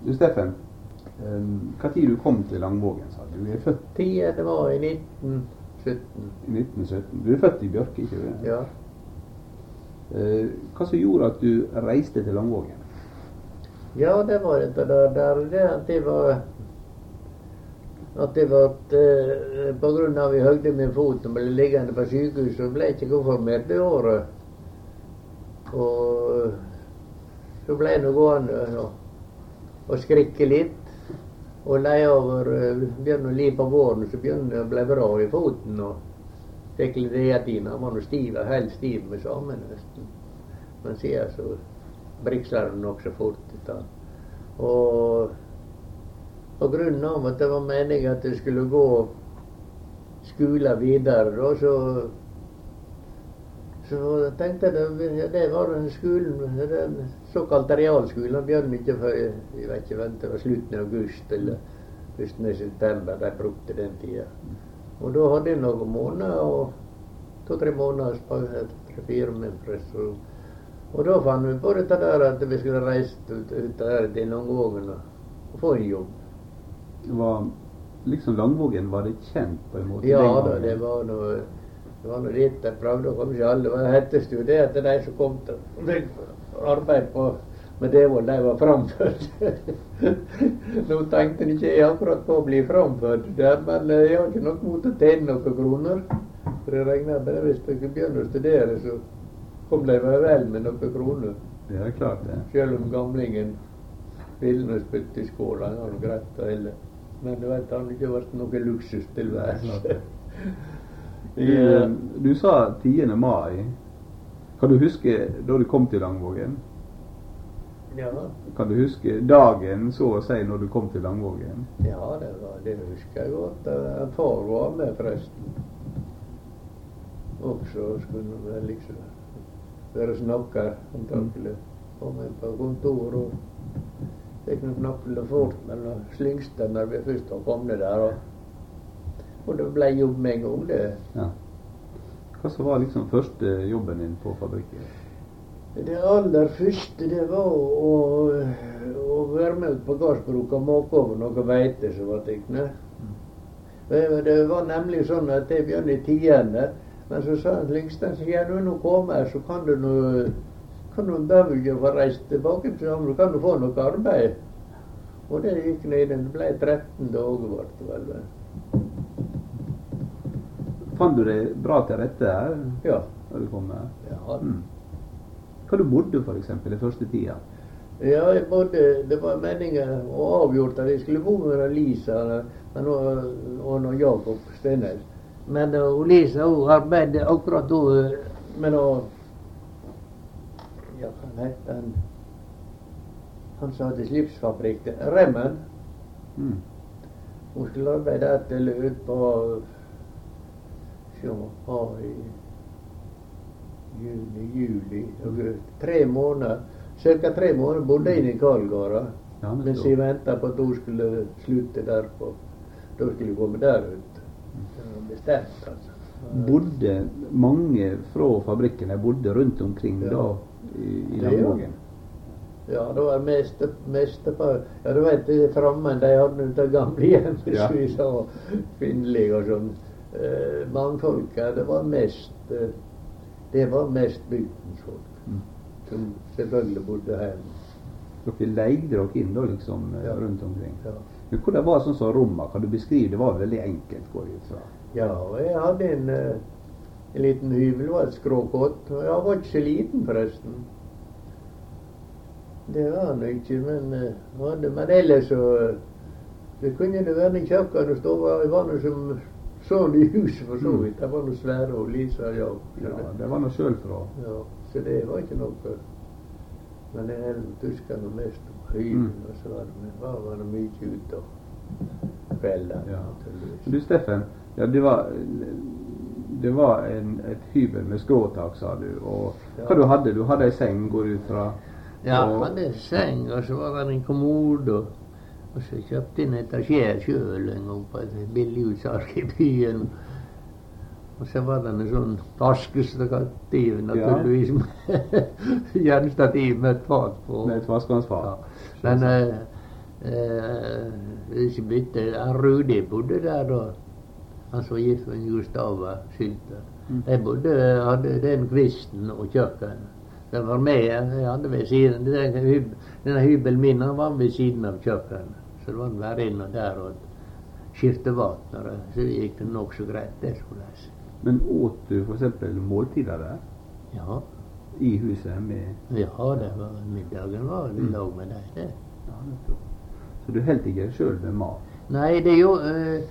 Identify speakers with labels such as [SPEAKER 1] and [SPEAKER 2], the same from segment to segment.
[SPEAKER 1] Du Steffen, hva tid du kom til Langvågen, sa du? Du er født
[SPEAKER 2] Det var i 1917.
[SPEAKER 1] i 1917. Du er født i Bjørke, ikke du?
[SPEAKER 2] Ja.
[SPEAKER 1] Hva som gjorde at du reiste til Langvågen?
[SPEAKER 2] Ja, det var dette der det at det var på grunn av jeg høgde min fot og ble liggende på sykehus, så ble jeg ikke konfirmert det året. Og så ble jeg nå gående og skrikke litt. Og leie over, begynne å li på våren, så begynte jeg å bli bra i foten. Og fikk litt reatina, han var noe stiv, helt stiv med sammen nesten. Men siden så briksler den også fort ut av. Og på grunn av at det var meningen at jeg skulle gå skole videre, da, så tenkte jeg det var den skolen, den såkalte realskolen, den begynte ikke før, jeg vet ikke, det var slutten av august eller slutten av september, de brukte den tida. Og da hadde jeg noen måneder, og 2-3 måneder, 3-4 med press. Og da fant vi på dette der at vi skulle reise ut der til Langvågen og få en jobb.
[SPEAKER 1] Det var liksom Langvågen, var det kjent på en måte?
[SPEAKER 2] Ja da, det var noe litt jeg prøvde å komme ikke alle. Det hetteste jo det at de som kom til arbeid på med det de var framført. Nå tenkte jeg ikke akkurat på å bli framført der, men jeg har ikke nok mot å tjene noen kroner. For jeg regner med det hvis jeg ikke begynner å studere, så kom de meg vel med noen kroner.
[SPEAKER 1] Ja, det er klart det.
[SPEAKER 2] Selv om gamlingen ville nå spytte i skåla, han har noe greit å helle. Men du vet, han har ikke vært noe luksus til hver.
[SPEAKER 1] Du sa 10. mai. Kan du huske da du kom til Langvågen?
[SPEAKER 2] Ja.
[SPEAKER 1] Kan du huske dagen, så å si, når du kom til Langvågen?
[SPEAKER 2] Ja, det husker jeg godt. Far var med forresten. Og så skulle han vel liksom være snakker, antakelig. Kom inn på kontor og fikk noen knappel fort mellom Slyngstad når vi først var kommet der. Og det ble jobb med en gang, det.
[SPEAKER 1] Ja. Hva så var liksom første jobben din på fabrikken?
[SPEAKER 2] Det aller første, det var å være med på gardsbruk og måke over noe veite som var tykne. Det var nemlig sånn at det begynte i 10. Men så sa Slyngstad, ja, når du kommer her, så kan du bøvge og få reist tilbake til ham, så kan du få noe arbeid. Og det gikk ned, det ble 13 dager, var det vel.
[SPEAKER 1] Fant du deg bra til rette her?
[SPEAKER 2] Ja.
[SPEAKER 1] Da du kom her?
[SPEAKER 2] Ja.
[SPEAKER 1] Hva du bodde for eksempel i første tida?
[SPEAKER 2] Ja, jeg bodde, det var meningen og avgjort at jeg skulle bo med Lisa og når Jakob Stennes. Men Lisa hun arbeidet akkurat med å, ja, hva heter han? Han sa til slipsfabrikk, Remmen. Hun skulle arbeide til ut på juli, august. 3 måneder. Cirka 3 måneder bodde jeg inn i Karlgårda. Ja, mens jeg ventet på at hun skulle slutte der på. Da skulle jeg komme der ut. Det var bestemt, altså.
[SPEAKER 1] Bodde mange fra fabrikken, de bodde rundt omkring da i Langvågen?
[SPEAKER 2] Ja, det var mest på, ja, du vet, frammen, de hadde det gamle hjemmet, ja. Vi sa kvinnelig og sånn. Mannfolka, det var mest bygdens folk, som selvfølgelig bodde hjemme.
[SPEAKER 1] Dere leide dere inn da liksom rundt omkring?
[SPEAKER 2] Ja.
[SPEAKER 1] Men hvordan var det sånn som rommet? Kan du beskrive? Det var veldig enkelt, går det ut fra?
[SPEAKER 2] Ja, og jeg hadde en liten hybel, det var et skråkott, og jeg var ikke så liten forresten. Det var han ikke, men ellers så det kunne det være en kjøkken og stå, jeg var noe som sånn i huset for så vidt. Det var noe svære og Lisa, ja.
[SPEAKER 1] Ja, det var noe selv fra.
[SPEAKER 2] Ja, så det var ikke noe. Men det er tyskerne mest på høyden, og så var det mye ut og kvelder.
[SPEAKER 1] Ja. Du Steffen, ja, det var et hybel med skråtak, sa du. Og hva du hadde? Du hadde en seng, går ut fra?
[SPEAKER 2] Ja, jeg hadde en seng, og så var det en kommode. Og så kjøpte jeg en etasjer selv en gang på et billig utsalg i byen. Og så var det en sånn vaskestativ, naturligvis, med jernstativ med et fat på.
[SPEAKER 1] Med et vaskehansfat.
[SPEAKER 2] Ja. Men Ikke bytte. Rudi bodde der da. Han som var gift med Gustava Sylte. Jeg hadde den kvisten og kjøkkenet. Det var med. Jeg hadde ved siden. Denne hybelen min han var ved siden av kjøkkenet. Så det var en verrinne der og skifte vann. Så det gikk det nokså greit. Det skulle jeg si.
[SPEAKER 1] Men åt du for eksempel måltider der?
[SPEAKER 2] Ja.
[SPEAKER 1] I huset med...
[SPEAKER 2] Ja, det var middagen var i lag med deg, det.
[SPEAKER 1] Ja, nettopp. Så du helt ikke selv med mat?
[SPEAKER 2] Nei, det gjorde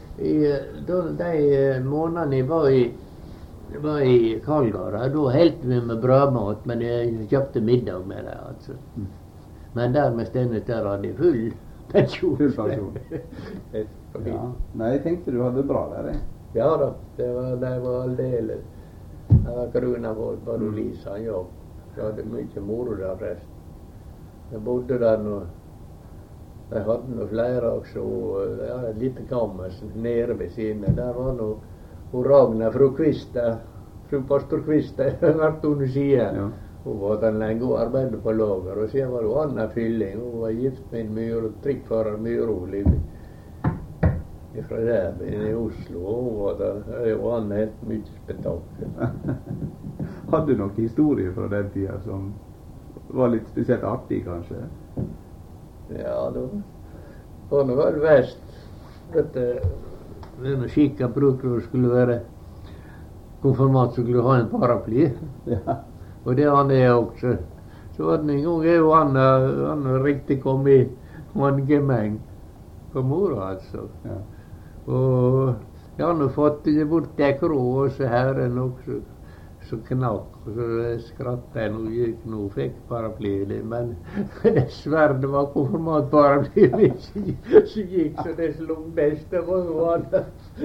[SPEAKER 2] de månedene jeg var i Kalgara, da heldte vi med brødmat, men jeg kjøpte middag med det, altså. Men der med stedet der hadde jeg full pensjon.
[SPEAKER 1] Full pensjon. Ja. Nei, jeg tenkte du hadde bra der, jeg.
[SPEAKER 2] Ja da, det var aldeles. Det var Grunavold, bare Lisa han jobb. Jeg hadde mye moro der resten. Jeg bodde der nå. Jeg hadde noe flere også. Jeg hadde et lite kammer nede ved siden. Der var nå Ragna fra Kvista. Fru pastor Kvista. Jeg har vært under siden. Ja. Hun var der lenge og arbeidet på lager. Og siden var det Anna Fylling. Hun var gift med en trikkfører Myroli. Fra der i Oslo. Hun var der. Og Anna helt mye spetakkel.
[SPEAKER 1] Hadde du noen historier fra den tida som var litt spesielt artig, kanskje?
[SPEAKER 2] Ja, det var vel verst. Denne skikka bruker skulle være konfirmant, så skulle ha en paraply.
[SPEAKER 1] Ja.
[SPEAKER 2] Og det hadde jeg også. Så var det en gang jeg og han riktig kom i mangemeng på mora, altså. Ja. Og jeg hadde fått bort det krå, og så herren også. Så knakk, og så skrattet jeg og gikk nå, fikk paraplyet, men dessverre det var konfirmantparaplyet som gikk, så det slo best, det var noe annet.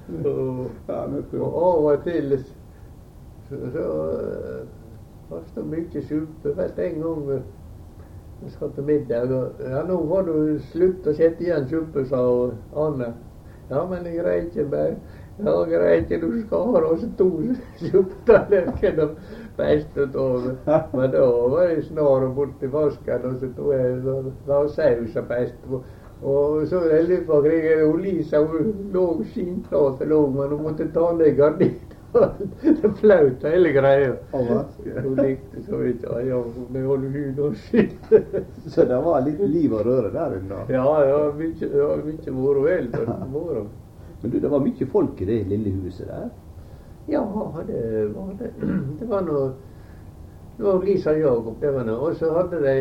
[SPEAKER 2] Og av og til så var det mye suppe. Først en gang vi skal til middag, og ja, nå må du slutte å sette igjen suppe, sa Anne. Ja, men jeg greier ikke mer. Ja, greit, du skal ha også 2 suppetallerkener festet over. Men da var jeg snar bort i vasken, og så tog jeg da saus og festet. Og så jeg løp omkring, og Lisa, hun lå skinplate, men hun måtte ta ned gardinen. Det flaut hele greia. Hun likte så ikke, ja, med holde hud og skitt.
[SPEAKER 1] Så det var litt liv og røre der under?
[SPEAKER 2] Ja, mye moro, helt moro.
[SPEAKER 1] Men du, det var mye folk i det lille huset der?
[SPEAKER 2] Ja, det var det. Det var noe... Det var Lisa Jakob, det var noe. Og så hadde de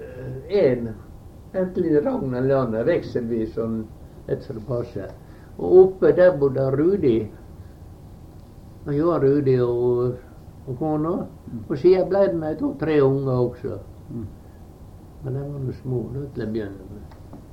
[SPEAKER 2] enten Ragnar eller Anna, vekselvis sånn, etter det passet. Og oppe der bodde Rudi. Og jeg var Rudi og kona. Og siden ble det med 2-3 unger også. Men de var noe små til å begynne med.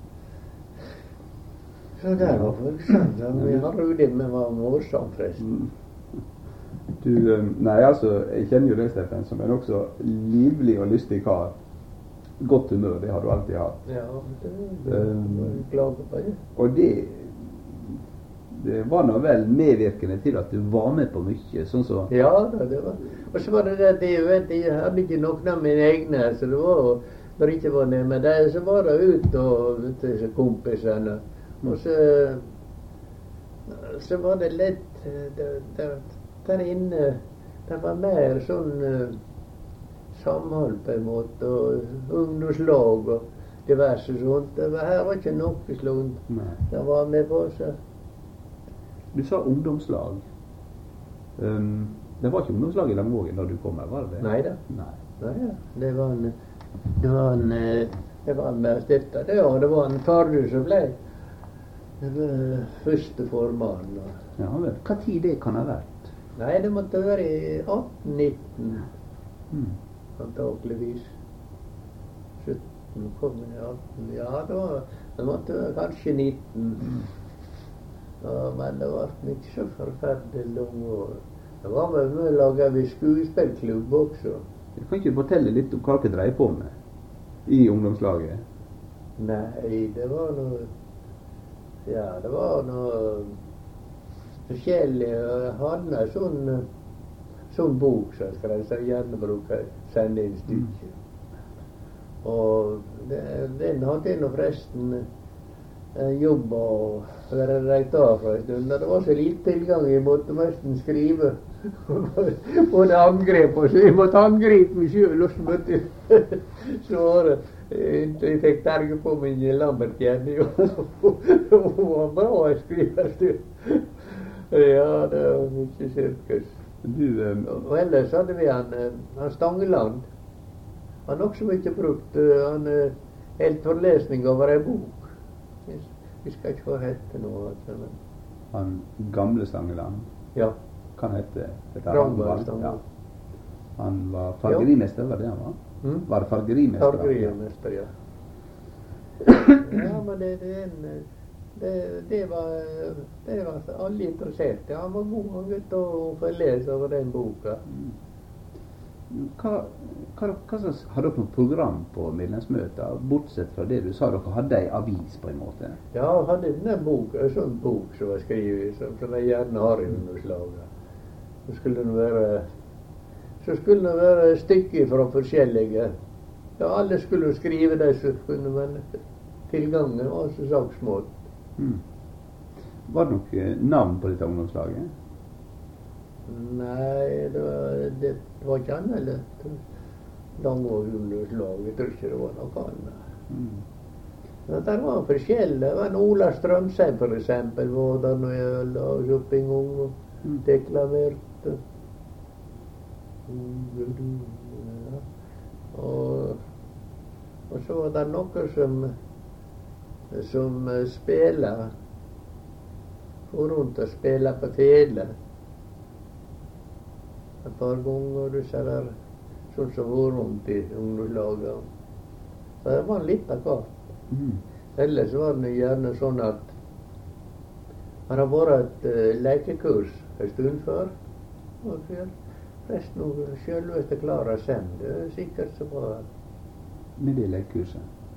[SPEAKER 2] Så der var folk vi har Rudi, men var morsom forresten.
[SPEAKER 1] Du, nei altså, jeg kjenner jo deg, Steffen, som en også livlig og lystig kar. Godt humør, det har du alltid hatt.
[SPEAKER 2] Ja, det var jeg glad på det.
[SPEAKER 1] Og det var nå vel medvirkende til at du var med på mye, sånn så...
[SPEAKER 2] Ja, det var. Og så var det det, jeg hadde ikke noen av mine egne, så det var, når jeg ikke var nede med det, så var det ut og disse kompisene. Og så var det lett der inne. Det var mer sånn samhold på en måte, og ungdomslag og diverse sånt. Her var ikke noe sånt. Det var med på seg.
[SPEAKER 1] Du sa ungdomslag. Det var ikke ungdomslag i Langvågen da du kom her, var det det?
[SPEAKER 2] Neida. Nei, det var en mer stiftet. Det var en fardu som ble første formann.
[SPEAKER 1] Ja, vel. Hva tid det kan ha vært?
[SPEAKER 2] Nei, det måtte være i 1819. Antakeligvis. 17 kom det i 18. Ja, det måtte være kanskje 19. Ja, men det var ikke så forferdelig lang år. Det var med å lage en skuespillklubb også.
[SPEAKER 1] Jeg kan ikke fortelle litt om hva dere dreier på med i ungdomslaget?
[SPEAKER 2] Nei, det var noe... Ja, det var noe forskjellig. Jeg hadde en sånn bok som jeg gjerne bruker sende inn stykker. Og den hadde nå forresten jobb å være redaktør for en stund. Det var så lite tilgang, jeg måtte nesten skrive både angrep og så jeg måtte angripe meg selv, og så måtte jeg svare. Jeg fikk terge på min Lambert-Jenny, og hun var bra å skrive. Ja, det var mye sirkus. Og ellers hadde vi han Stangeland. Han også mye brukt. Han helt forelesning over en bok. Vi skal ikke få hette noe. Men.
[SPEAKER 1] Han gamle Stangeland?
[SPEAKER 2] Ja.
[SPEAKER 1] Hva hette
[SPEAKER 2] Ragnvald Stangeland.
[SPEAKER 1] Ja. Han var fargerimester, var det han var? Var det fargerimester?
[SPEAKER 2] Fargerimester, ja. Ja, men det var alle interesserte. Han var god han gutt å få lese over den boka.
[SPEAKER 1] Hva slags, har dere noe program på medlemsmøter, bortsett fra det du sa dere hadde ei avis på en måte?
[SPEAKER 2] Ja, jeg hadde denne boka, en sånn bok som var skrevet, som jeg gjerne har i underslaget. Så skulle det være stykker fra forskjellige. Ja, alle skulle skrive det, så kunne man tilgangen var så saksmål.
[SPEAKER 1] Var det noe navn på dette ungdomslaget?
[SPEAKER 2] Nei, det var ikke annerledes. Langårundslag, jeg tror ikke det var noe annet. Men det var forskjellig. Det var en Ola Strømsheim for eksempel, var der når jeg la oss opp en gang og deklamerte. Og så var det noe som spiller for rundt og spiller på fele et par ganger. Du ser der sånn som var rundt i ungdomslaget. Så det var en liten kart. Ellers var det gjerne sånn at det har vært et lekekurs en stund før. Og resten av selveste Klara Sem, det er sikkert så bra.
[SPEAKER 1] Med det lekekurset?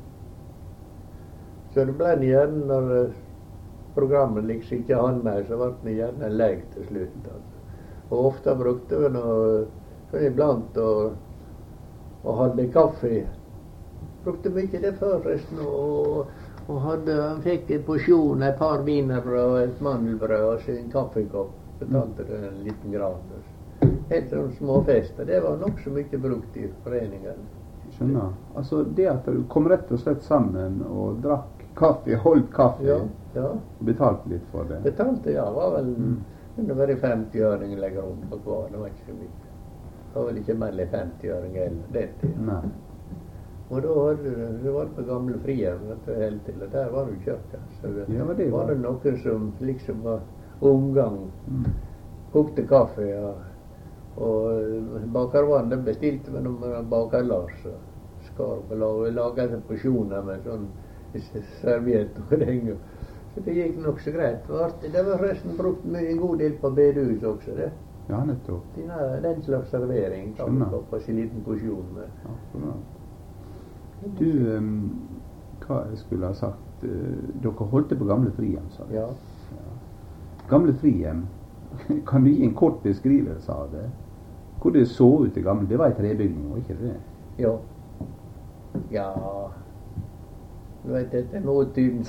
[SPEAKER 2] Så det ble gjerne, når programmet liksom ikke han med, så ble det gjerne en lek til slutt. Altså. Og ofte brukte vi noe sånn iblant og hadde kaffe. Brukte mye det før resten, og han fikk en porsjon, et par wienerbrød og et mandelbrød og så en kaffekopp. Betalte det en liten grad. Helt sånn småfester. Det var nok så mye brukt i foreningen.
[SPEAKER 1] Skjønner. Altså det at du kom rett og slett sammen og drakk kaffe, holdt kaffe,
[SPEAKER 2] ja.
[SPEAKER 1] Og betalte litt for det?
[SPEAKER 2] Betalte, ja. Det var vel det var 50-øring legger om på hver. Det var ikke så mye. Det var vel ikke mer enn 50-øring eller det til.
[SPEAKER 1] Nei.
[SPEAKER 2] Og da hadde det var på gamle Frihjem helt til, og der var det kirka. Så det var det noen som liksom var omgang. Kokte kaffe, ja. Og bakervann, det bestilte vi når baker Lars. Skar og laget porsjoner med sånn serviett og det. Så det gikk nok så greit. Det var resten brukt en god del på bedehus også, det.
[SPEAKER 1] Ja, nettopp.
[SPEAKER 2] Den slags servering kan du få på sin liten porsjon med.
[SPEAKER 1] Ja, du, hva jeg skulle ha sagt, dere holdt det på gamle Frihjem, sa du?
[SPEAKER 2] Ja.
[SPEAKER 1] Gamle Frihjem, kan du gi en kort beskrivelse av det? Hvor det så ut i gamle, det var en trebygning, var ikke det?
[SPEAKER 2] Ja. Ja, du vet, dette nåtidens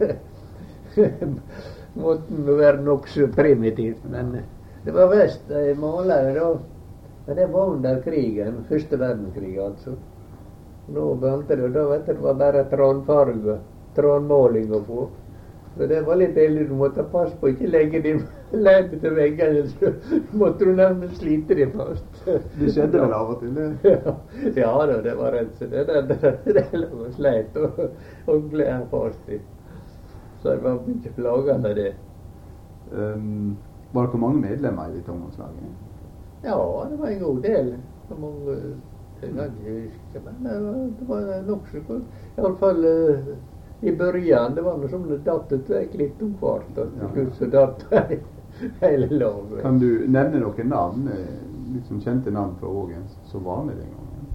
[SPEAKER 2] måten å være nok så primitivt, men det var vest malere da, men det var under krigen, første verdenskrig altså. Nå begynte det, da vet du, det var bare trådfarge, trådmålinger på. Så det var litt heldig, du måtte passe på ikke legge din leide til veggen, så måtte du nærmest slite det fast.
[SPEAKER 1] Det skjedde vel av og til, det?
[SPEAKER 2] Ja da, det var rett så det lå sleit og gled fast i. Så det var mye plaget med det.
[SPEAKER 1] Var det mange medlemmer i dette ungdomslaget?
[SPEAKER 2] Ja, det var en god del. Det var mange, jeg kan ikke huske, men det var nok så godt. I alle fall i början, det var noe som det datt ut vekk litt om hvert, og så datt hele laget.
[SPEAKER 1] Kan du nevne noen navn, liksom kjente navn fra Ågen, som var med den gangen?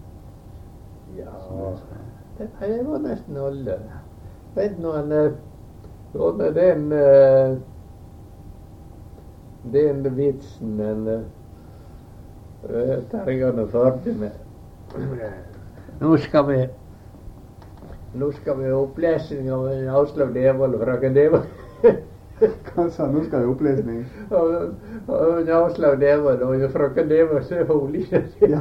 [SPEAKER 2] Ja, det var nesten alle. Vet noen, den vitsen, Terjane Førde med Nå skal vi ha opplesning av en Aslaug Devold og frøken Devold.
[SPEAKER 1] Hva sa nå skal jeg opplesning?
[SPEAKER 2] Og en Aslaug Devold og en frøken Devold, så er hun like.
[SPEAKER 1] Ja.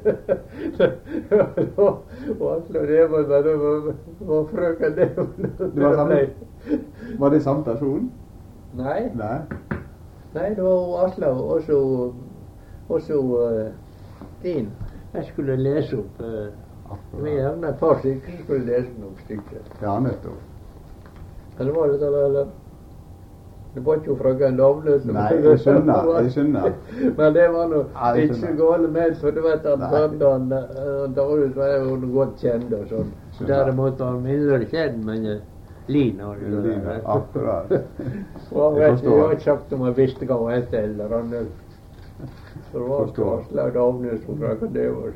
[SPEAKER 2] Og Aslaug Devold var frøken Devold.
[SPEAKER 1] Det var samme? Var det samme person?
[SPEAKER 2] Nei.
[SPEAKER 1] Nei.
[SPEAKER 2] Nei, det var Aslaug og så din. Jeg skulle lese opp vi gjerne et par stykker som skulle lese noen stykker.
[SPEAKER 1] Ja, nettopp.
[SPEAKER 2] Eller var det eller? Det var ikke frøken Lovløs.
[SPEAKER 1] Nei, jeg skjønner.
[SPEAKER 2] Men det var noe ikke så gale med, for du vet at Bøndan Darus var jo godt kjent og sånn. Derimot var han mindre kjent, men Lina.
[SPEAKER 1] Akkurat.
[SPEAKER 2] Og jeg har ikke sagt om jeg visste hva hun het eller annet. For det var Aslaug Davnes og frøken Devold.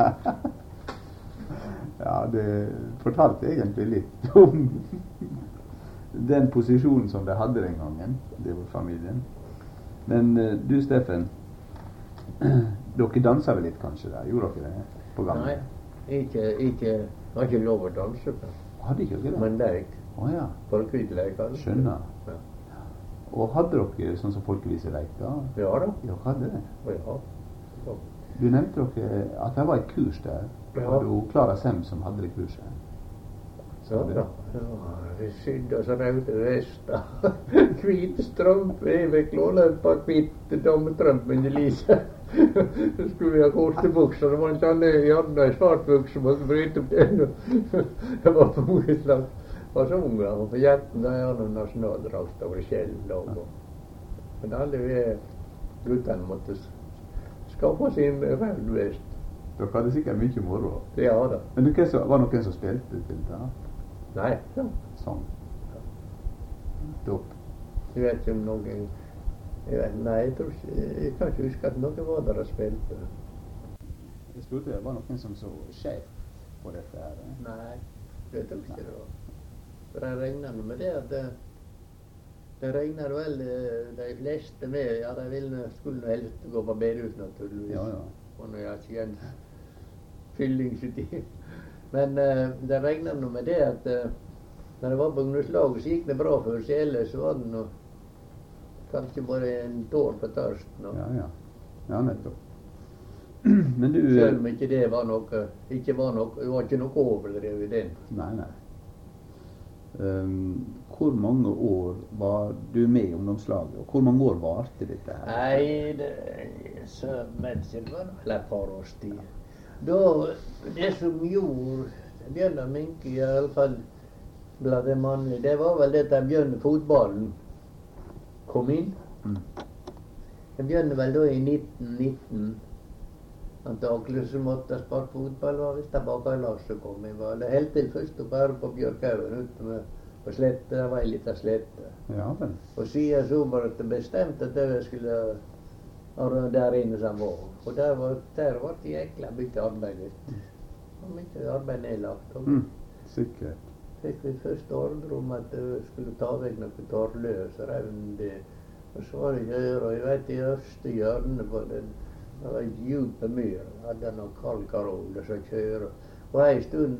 [SPEAKER 1] Ja, det fortalte egentlig litt om den posisjonen som de hadde den gangen, det var familien. Men du, Steffen, dere danset vel litt kanskje der, gjorde dere det på gangen?
[SPEAKER 2] Nei, ikke, var ikke lov å danse på.
[SPEAKER 1] Hadde ikke dere det?
[SPEAKER 2] Men lek.
[SPEAKER 1] Ja.
[SPEAKER 2] Folkeviselek.
[SPEAKER 1] Skjønner.
[SPEAKER 2] Ja.
[SPEAKER 1] Og hadde dere sånn som folkeviselek da?
[SPEAKER 2] Ja da.
[SPEAKER 1] Ja, hadde det?
[SPEAKER 2] Ja.
[SPEAKER 1] Du nevnte dere at det var et kurs der.
[SPEAKER 2] Ja.
[SPEAKER 1] Var det Klara Sem som hadde det kurset?
[SPEAKER 2] Ja da. Vi sydde oss røde vester. Hvite strømper. Jeg fikk låne et par hvite damestrømper med Lise. Så skulle vi ha korte bukser. Det var en sånn gjerne i svart bukser. Måtte bryte opp den. Det var på mange slag. Og så unge. Og for jentene er det nasjonaldrakt over skjell. Men alle vi guttene måtte skaffe sin røde vest.
[SPEAKER 1] Dere hadde sikkert mye moro.
[SPEAKER 2] Ja da.
[SPEAKER 1] Men var det noen som spilte til det?
[SPEAKER 2] Nei. Ja.
[SPEAKER 1] Sånn. Topp.
[SPEAKER 2] Jeg vet ikke om noen nei, jeg tror ikke, jeg kan ikke huske at noen var der og spilte.
[SPEAKER 1] Jeg spurte det var noen som så skjevt på dette her.
[SPEAKER 2] Nei, det tror ikke det var. For jeg regner med det at det regner vel de fleste med, ja, de skulle helst gå på bedehus naturligvis.
[SPEAKER 1] Ja.
[SPEAKER 2] Og når jeg ikke en fyllingstid. Men det regner med det at når det var på ungdomslaget, så gikk det bra for seg, ellers så var det noe kanskje bare en tår på tørsten.
[SPEAKER 1] Ja, nettopp. Men du...
[SPEAKER 2] Selv om ikke det var noe, det var ikke noe overdrevet i den.
[SPEAKER 1] Nei. Hvor mange år var du med i ungdomslaget, og hvor mange år varte dette her?
[SPEAKER 2] Nei, det var vel et par års tid. Da, det som gjorde Bjørn Minke i alle fall blant det mannlige, det var vel det at Bjørn fotballen kom inn. Jeg begynte vel da i 1919. Antakelig så måtte jeg spille fotball, var hvis det bare lag som kom. Jeg var helt til først å være på Bjørkhaugen ute på slette, det var en liten slette.
[SPEAKER 1] Ja, vel.
[SPEAKER 2] Og siden så var det bestemt at jeg skulle der inne som var. Og der var det jækla mye arbeid. Og mye arbeid nedlagt.
[SPEAKER 1] Sikkert.
[SPEAKER 2] Fikk vi først ordre om at jeg skulle ta vekk noen torrløs revn. Og så var det ikke å gjøre. Jeg vet i øverste hjørnet på den. Det var et djupe myr. Jeg hadde noen kalkaroler som kjører. Og en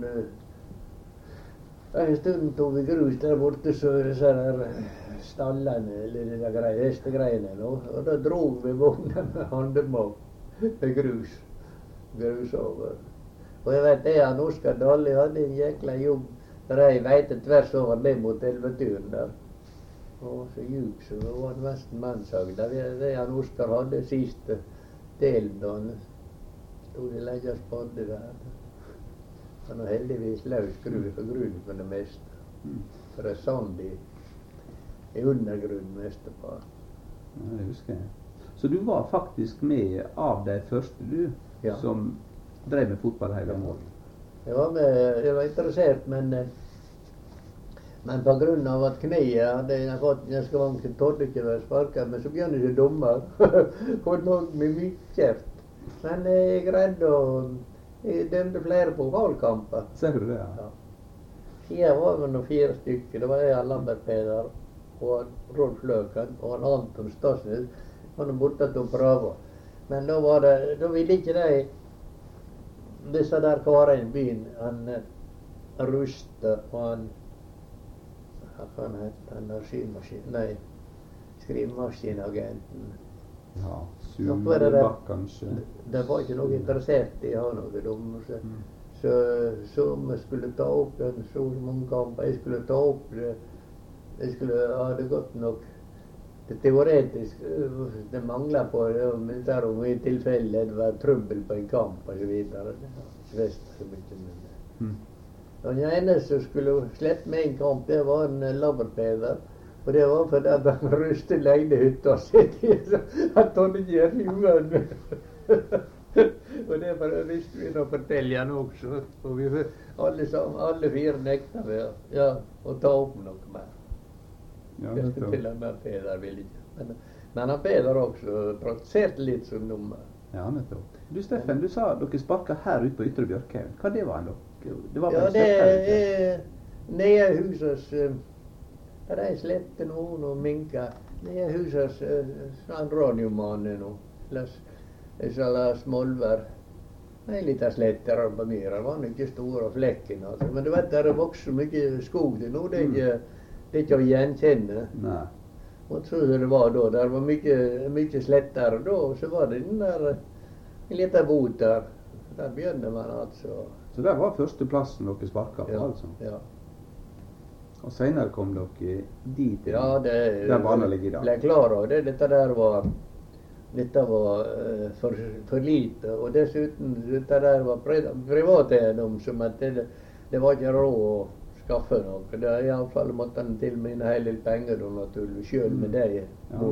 [SPEAKER 2] stund tog vi grus der borte, så disse der stallene, eller de hestegreiene. Og da drog vi vogna med handemål med grus over. Og jeg vet det, han Oskar Dalle hadde en jækla jobb. Der jeg veite tvers over det mot elveturen der. Og så djup, så det var nesten mannsag. Det han Oskar hadde siste delen da han stod i legget spadde der. Han har heldigvis løs grunn for grunnen for det meste. For det er sand i undergrunnen mesteparten.
[SPEAKER 1] Ja, det husker jeg. Så du var faktisk med av de første som drev med fotball hele målet?
[SPEAKER 2] Jeg var interessert, men på grunn av at kneet hadde jeg fått en skavank, tålte ikke være sparket, men så begynte jeg dommer. Og nok med mye kjeft. Men jeg greide å jeg dømte flere pokalkamper.
[SPEAKER 1] Ser du det, ja?
[SPEAKER 2] Her var det noen 4 stykker. Det var jeg, Lambert Peder, og Rolf Løken, og Anton Stasnes. Han var borte til å prøve. Men da ville ikke de disse der karene i byen, han Ruster og han hva kan han hete, skrivemaskinagenten.
[SPEAKER 1] Ja,
[SPEAKER 2] Nok var det der.
[SPEAKER 1] Sulebakk kanskje.
[SPEAKER 2] De var ikke noe interessert i å ha noe dumme. Så vi skulle ta opp så mange kamper. Jeg skulle ta opp det. Jeg skulle ha det godt nok. Det teoretisk det mangler på det, men der om i tilfelle det var trøbbel på en kamp og så videre. Det visste så mye. Men den eneste som skulle slette med en kamp, det var en Labberpeder. Og det var fordi at han rustet legde hytta si. Han tålte ikke gjøre jorden. Og det visste vi å fortelle han også. Og vi alle fire nekta ved å ta opp noe mer.
[SPEAKER 1] Ja,
[SPEAKER 2] Til han der Peder ville ikke. Men han Peder også praktiserte litt som nummer.
[SPEAKER 1] Ja, nettopp. Du Steffen, du sa dere sparka her ute på Ytre Bjørkhaug. Hva det var dere? Det var
[SPEAKER 2] Ja,
[SPEAKER 1] bare
[SPEAKER 2] det
[SPEAKER 1] sletta?
[SPEAKER 2] er nede i huset. Det er slette noen og minker. Nede i huset en radiomann nå. Eller smålver. Det er litt av sletter på myra. Det var ikke store flekken. Altså. Men du vet, det er vokst så mye skog til nå. Det er ikke å gjenkjenne.
[SPEAKER 1] Nei.
[SPEAKER 2] Og så det var da. Det var mye sletter da. Og så var det den der en liten bot der. Der begynner man altså.
[SPEAKER 1] Så det var førsteplassen dere sparka på, altså?
[SPEAKER 2] Ja.
[SPEAKER 1] Og senere kom dere dit
[SPEAKER 2] Ja,
[SPEAKER 1] der banen ligger i dag?
[SPEAKER 2] ble klar over det. Dette var for lite. Og dessuten, dette der var privateiendom, som at det var ikke råd å skaffe noe. Det i alle fall måtte han til med en hel del penger, da, naturlig, selv med det.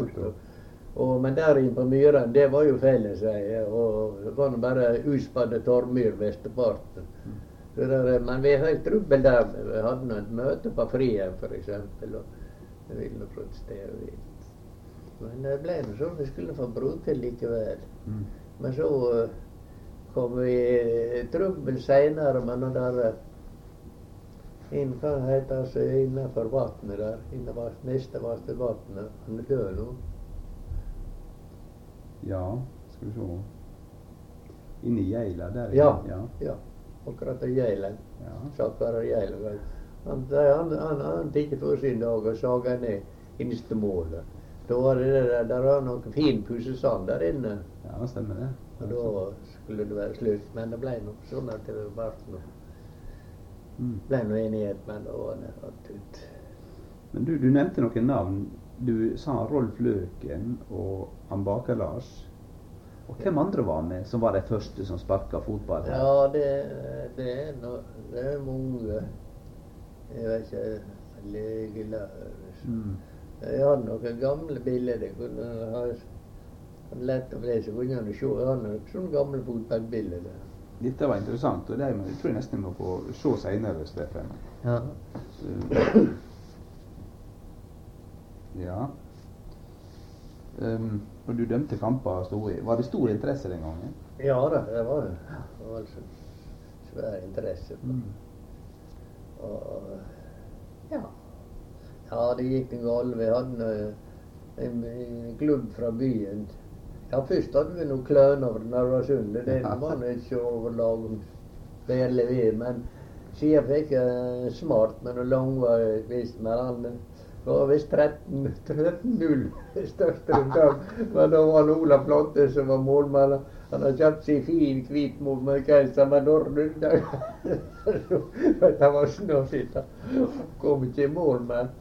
[SPEAKER 2] Men der inne på Myren, det var jo felleseie, og det var bare uspadde torvmyr vesteparten. Men vi fikk trøbbel der. Vi hadde et møte på Frien, for eksempel, og jeg ville protestere vilt. Men det ble noe sånn vi skulle få bruke likevel. Men så kom vi i trøbbel senere med noe der hva heter det, innenfor vannet der, innenfor neste vannet. Han er død nå.
[SPEAKER 1] Ja, skal vi se. Inni Geila der?
[SPEAKER 2] Ja. Akkurat i Geilen.
[SPEAKER 1] Ja.
[SPEAKER 2] Sakkar og Geilen. Han tikket for sin dag og saga ned innerste målet. Da var det der var noe fin pussesand der inne.
[SPEAKER 1] Ja, stemmer det.
[SPEAKER 2] Og da skulle det være slutt. Men det ble nok sånn at det ble noe. Ble noe enighet, men da var det rett ut.
[SPEAKER 1] Men du nevnte noen navn. Du sa Rolf Løken og han Baker-Lars. Og hvem andre var med som var de første som sparka fotball her?
[SPEAKER 2] Ja, det er mange. Jeg vet ikke, legelær. Jeg hadde noen gamle bilder. Jeg kunne ha lett å lese. Jeg kunne se. Jeg hadde noen sånne gamle fotballbilder.
[SPEAKER 1] Dette var interessant, og det tror jeg nesten må få se senere, Steffen.
[SPEAKER 2] Ja.
[SPEAKER 1] Ja. Og du dømte kamper stod i. Var det stor interesse den gangen?
[SPEAKER 2] Ja da, det var det. Det var altså svær interesse. Og ja, det gikk en galt. Vi hadde en klubb fra byen. Ja, først hadde vi noen kløner fra Narvasund. Det var nå ikke overlag om bedre ved, men siden fikk jeg smart med noe langvarig visst med han. Det var visst 13-0 største rundt ham. Men da var det Ola Plotte som var målmann. Han har kjøpt seg fin hvit mål med Keiser, men da det var snøsitt. Kom ikke i mål, men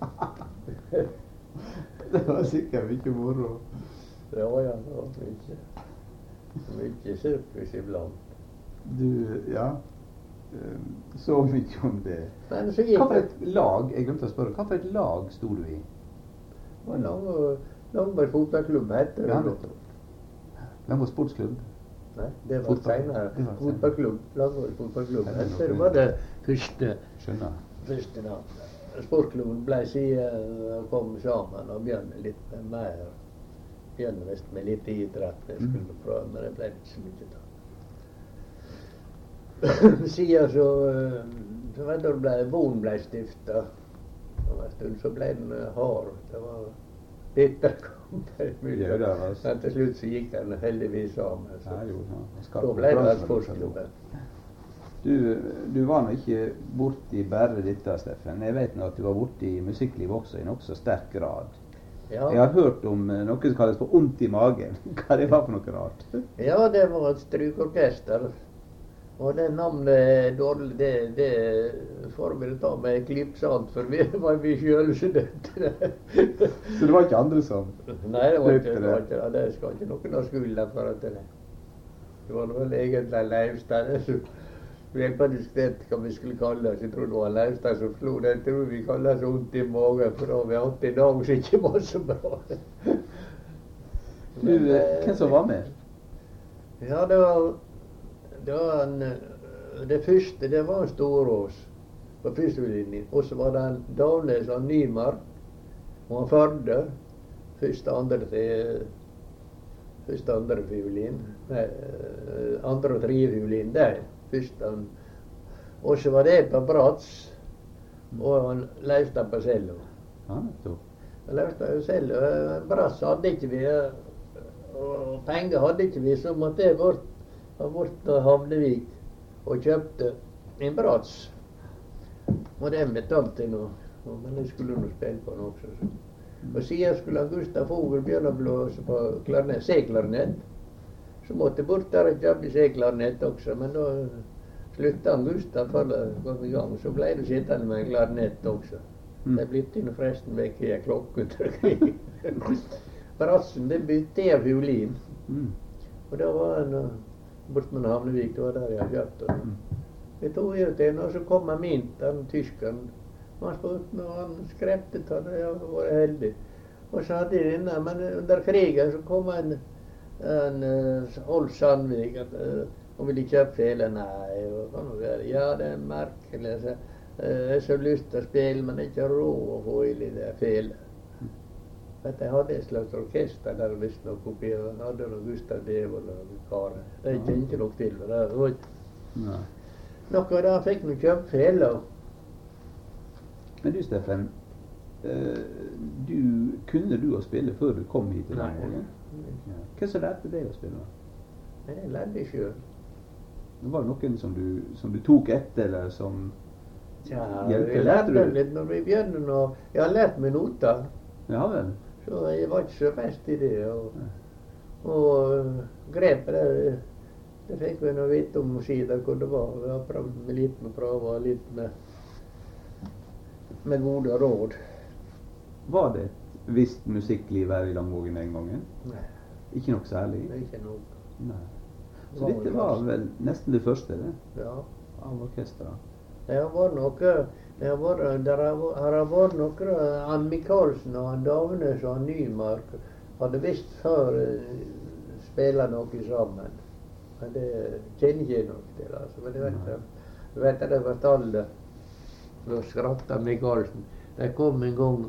[SPEAKER 1] det var sikkert mye moro.
[SPEAKER 2] Ja, det var mye sirkus iblant.
[SPEAKER 1] Ja. Så mye om det.
[SPEAKER 2] Men så gikk
[SPEAKER 1] hva for et lag, jeg glemte å spørre, hva for et lag stod du i?
[SPEAKER 2] Det var Langborg fotballklubb, heter det.
[SPEAKER 1] Ja, Langborg sportsklubb?
[SPEAKER 2] Nei, det var senere. Fotballklubb. Langborg fotballklubb. Det var det første.
[SPEAKER 1] Skjønner.
[SPEAKER 2] Første navn. Sportklubben ble siden kom sammen og begynte litt mer. Begynte vest med litt idrett. Jeg skulle prøve, men det ble ikke så mye da. Siden så vet du, Boen ble stiftet. Og en stund så ble den hard. Det var bitterkamper. Men til slutt så gikk den heldigvis sammen. Så.
[SPEAKER 1] Ja,
[SPEAKER 2] Da ble det sportsklubben.
[SPEAKER 1] Du var nå ikke borti bare dette, Steffen. Jeg vet nå at du var borti musikklivet også i nokså sterk grad.
[SPEAKER 2] Ja.
[SPEAKER 1] Jeg har hørt om noe som kalles for ondt i magen. Hva det var for noe rart?
[SPEAKER 2] Ja, det var et strykorkester. Og det navnet er dårlig, det får vi ta med en klipp sant, for vi var vi sjøl som døde det.
[SPEAKER 1] Så det var ikke andre som
[SPEAKER 2] Nei, det var ikke det. Det skal ikke noen ha skylda for at det. Det var vel egentlig Leivstad vi har bare diskutert hva vi skulle kalle oss. Jeg tror det var Leivstad som slo det. Jeg tror vi kaller oss vondt i magen, for da har vi hatt en dag som ikke var så bra.
[SPEAKER 1] Hvem som var med?
[SPEAKER 2] Ja, det var det første, det var Storås på førstelinjen. Og så var det en Davnes av Nymark og han Førde. Første andre fiolin. Nei, andre og tredje fiolin der. Og så var det på Brats og han Leivstad på cello. Leivstad på cello. Brats hadde ikke vi, og penger hadde ikke vi, så måtte jeg bort til Havnevik og kjøpte en Brats. Og den betalte jeg nå, men jeg skulle nå spille på den også. Og siden skulle Gustav Fogel begynne å blåse på C-klarnett, så måtte jeg bort der og kjøpe C-klarnett også, men da sluttet han Gustav før det kom i gang, så ble det sittende med en klarnett også. Det bytte inn forresten vekk i en klokke. Bratsen, det bytte jeg av fiolin. Og da var han bort med Havnevik, det var der jeg kjøpte den. Vi tog ut en, og så kom han min, den tyskeren. Han spurte, og han skrepte til det, jeg var heldig. Og så hadde jeg denne, men under krigen så kom en Old Sandvik, og ville kjøpe fele. Nei, ja, det er merkelig. Jeg har lyst til å spille, men ikke råd å få i det fele. Jeg hadde et slags orkester der visst nok oppi, og hadde noe Gustav Devold og Kare. Det kjente ikke nok til det. Det var ikke noe da fikk vi kjøpt fele.
[SPEAKER 1] Men du, Steffen, kunne du å spille før du kom hit til Langvågen? Hva som lærte deg å spille?
[SPEAKER 2] Jeg lærte selv.
[SPEAKER 1] Var det noen som du tok etter, eller som hjelpte?
[SPEAKER 2] Jeg lærte litt når vi begynte nå. Jeg har lært meg noter.
[SPEAKER 1] Ja vel.
[SPEAKER 2] Så jeg var ikke så best i det. Og grepet, det fikk vi noe vite om siden hvor det var. Vi har prøvd litt med prøver, litt med gode råd.
[SPEAKER 1] Var det et visst musikkliv her i Langvågen den gangen?
[SPEAKER 2] Nei.
[SPEAKER 1] Ikke noe særlig?
[SPEAKER 2] Ikke noe.
[SPEAKER 1] Nei. Så dette var vel nesten det første, det?
[SPEAKER 2] Ja.
[SPEAKER 1] Av orkestret?
[SPEAKER 2] Det har vært noe Ann Michaelsen og han Davnes og han Nymark hadde visst før spille noe sammen. Men det kjenner ikke noe til, altså. Men jeg vet det fortalte og skratta Michaelsen. Det kom en gang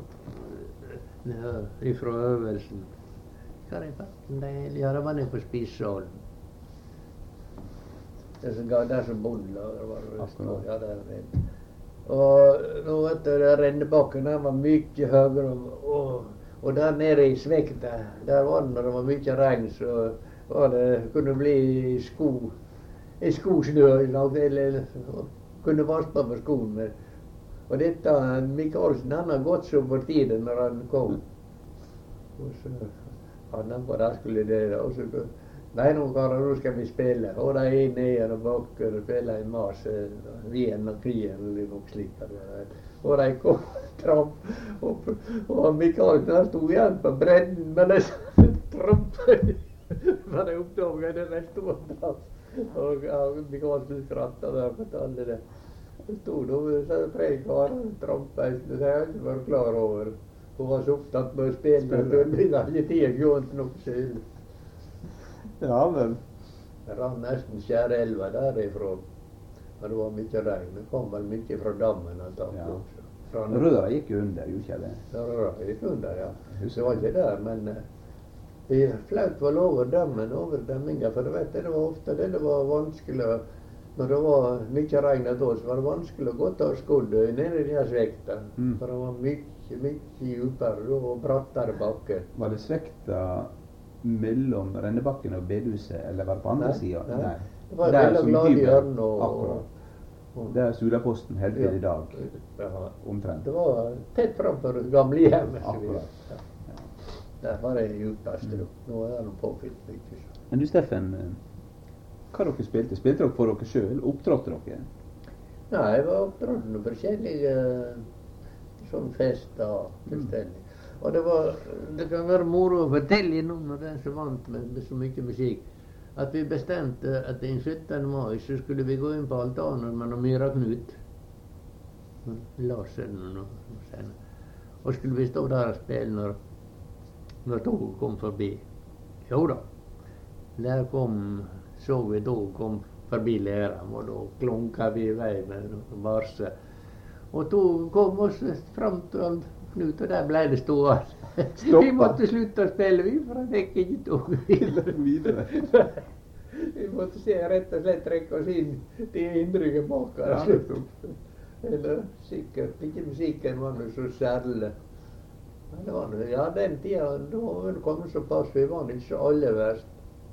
[SPEAKER 2] ifra øvelsen. Hva er det? Ja, det var nede på spisesalen. Det som bondelager var det. Ja, det er det. Og nå vet du, rennebakken den var mye høyere, og der nede i svekta, der var det når det var mye regn, så kunne bli skosnø, eller kunne vaske på skoene. Og dette, Michaelsen, han har gått så for tiden når han kom. Og så han på der skulle det, og så nei, nå karer, nå skal vi spille. Og de er nede og bakker og spiller en masse, Vien og Krien eller noe slikt. Og de kom tramp, og Michaelsen han stod igjen på bredden, men de trampet. Men de oppdaget det resten av plass. Og Michaelsen skrattet der og fortalte det. Det stod da tre karer og trampet, det har jeg ikke vært klar over. Hun var så opptatt med å spille, og det hadde ikke tid å gjøre noe selv.
[SPEAKER 1] Ja vel.
[SPEAKER 2] Det rann nesten Skjærelva derifra. Og det var mye regn. Det kom vel mye fra dammen antagelig også.
[SPEAKER 1] Røra gikk under, gjorde ikke det?
[SPEAKER 2] Ja, Røra gikk under, ja. Det var ikke der, men det flaut vel over dammen, over demminga. For vet du, det var ofte det var vanskelig. Når det var mye regn et år, så var det vanskelig å gå til skuddet nede i de svekta. For det var mye dypere og brattere bakke.
[SPEAKER 1] Var det svekta mellom rennebakken og bedehuset, eller var det på andre sida?
[SPEAKER 2] Nei. Det var veldig glad i hjørnet,
[SPEAKER 1] Det er Sulaposten helt til i dag,
[SPEAKER 2] Ja,
[SPEAKER 1] omtrent.
[SPEAKER 2] det var tett framfor gamlehjemmet.
[SPEAKER 1] Akkurat.
[SPEAKER 2] Ja. Der var det djupeste. Nå er det påfylt mye.
[SPEAKER 1] Men du Steffen, hva dere spilte? Spilte dere for dere selv? Opptrådte dere?
[SPEAKER 2] Nei, jeg var oppdratt med forskjellige sånn fester og tilstelninger. Og det kan være moro å fortelle noen av den som vant med så mye musikk, at vi bestemte at den 17. mai så skulle vi gå inn på altanen med noen Myra Knut. Larsen og senere. Og skulle vi stå der og spille når toget kom forbi. Jo da. Der så vi toget kom forbi Lerum, og da klunka vi i vei med varse. Og toget kom også fram til Knut, og der ble det stående. Vi måtte slutte å spille, for han fikk ikke toget videre. Vi måtte se rett og slett trekke oss inn til innrygget bak her. Eller sikkert ikke musikken var noe så særlig. Men det var noe, ja, den tida, da var det kommet såpass, vi var ikke så alle verst.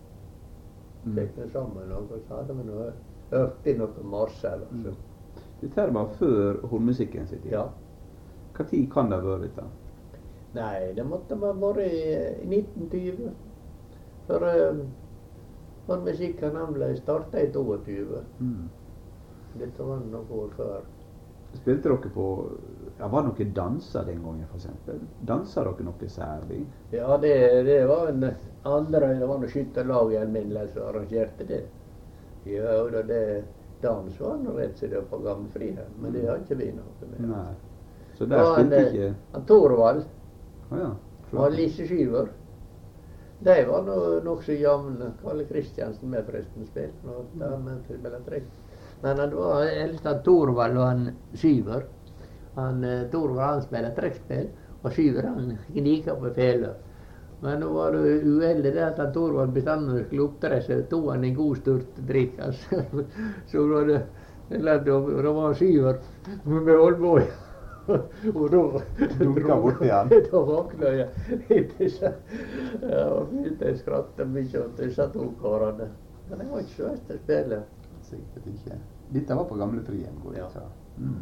[SPEAKER 2] Fikk det sammen, og så hadde vi noe, hørt inn noe masse. Altså.
[SPEAKER 1] Dette her var før hornmusikken sin tid?
[SPEAKER 2] Ja.
[SPEAKER 1] Hva tid kan det ha vært dette?
[SPEAKER 2] Nei, det måtte ha vært i 1920. For hornmusikken ble startet i 22. Dette var noe år før.
[SPEAKER 1] Spilte dere på, ja, var det noen danser den gangen for eksempel? Danser dere noe særlig?
[SPEAKER 2] Ja, det var en andre, det var noe skytterlag i alminnelig som arrangerte det. Ja, og dans var noe rett siden det på Gamle Frihem, men det har ikke vi noe med.
[SPEAKER 1] Nei. Så der spilte ikke...
[SPEAKER 2] Torvald
[SPEAKER 1] ja,
[SPEAKER 2] og Lise Skyver, de var nok så jevne. Kalle Kristiansen med forresten spilte. Men det var helst Torvald og han Syver. Torvald han spiller trekkspill, og Syver han gniker på fele. Men nå var det uheldig det at Torvald bestandig skulle opptre, så tog han en god sturt drikk. Altså. Så var det var Syver med olbåg. Og
[SPEAKER 1] dunka borti han.
[SPEAKER 2] Da vakna jeg ikke. Ja, og begynte jeg skratte mye åt disse to karene. Men det var ikke så verst å spille.
[SPEAKER 1] Sikkert ikke. Dette var på Gamle Frihem, går det ikke?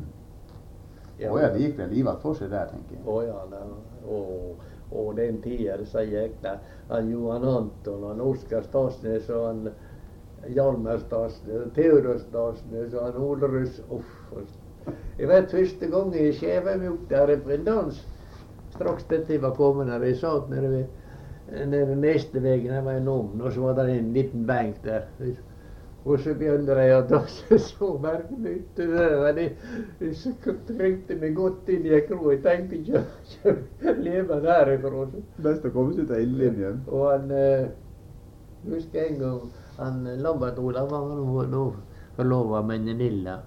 [SPEAKER 2] Ja.
[SPEAKER 1] Ja, det gikk vel livet for seg der, tenker jeg.
[SPEAKER 2] Ja, og den tida, disse jækla, han Johan Anton, han Oskar Stasnes, og han Hjalmar Stasnes, Theodor Stasnes, og han Olerus, Jeg vet første gang i Skjevemjuk der på en dans, straks dette var kommet her, jeg satt nede neste veggen, det var en ovn, og så var det en liten benk der. Og så begynte de å danse så merkelig ut. De trengte meg godt inn i en kro. Jeg tenkte ikke å leve derifra.
[SPEAKER 1] Best å komme seg ut av ildlinjen.
[SPEAKER 2] Og han, husker en gang, han Lambert-Olav var nå forlovet med Nilla.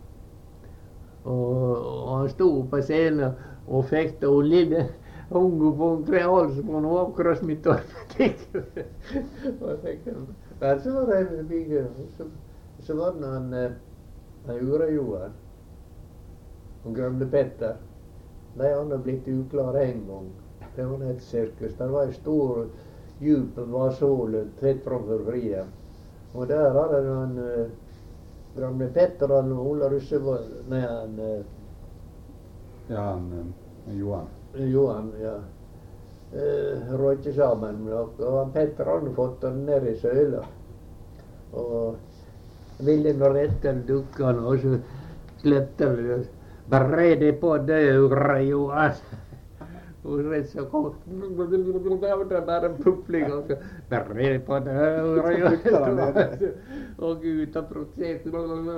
[SPEAKER 2] Og han stod på scenen og fikk det og lille unge på en trehalsen på noe akkurat smitt Men så var det mye, så var det han Ura-Johan og Gamle Petter. De hadde blitt uklare en gang. Det var et sirkus. Det var en stor, djup vasshåle tett framfor Frihem. Og der hadde han Gamle Petter og Ola Russevåg. Nei,
[SPEAKER 1] Johan.
[SPEAKER 2] Johan, ja. Rå ikke sammen. Og han Petter hadde fått den ned i søla. Og ville nå rette dukkene, og så slepte han. Bare det på døra, Johan. Og rett så kom det bare en pupling. Bare det på døra, Johan. Og gutta protesterte.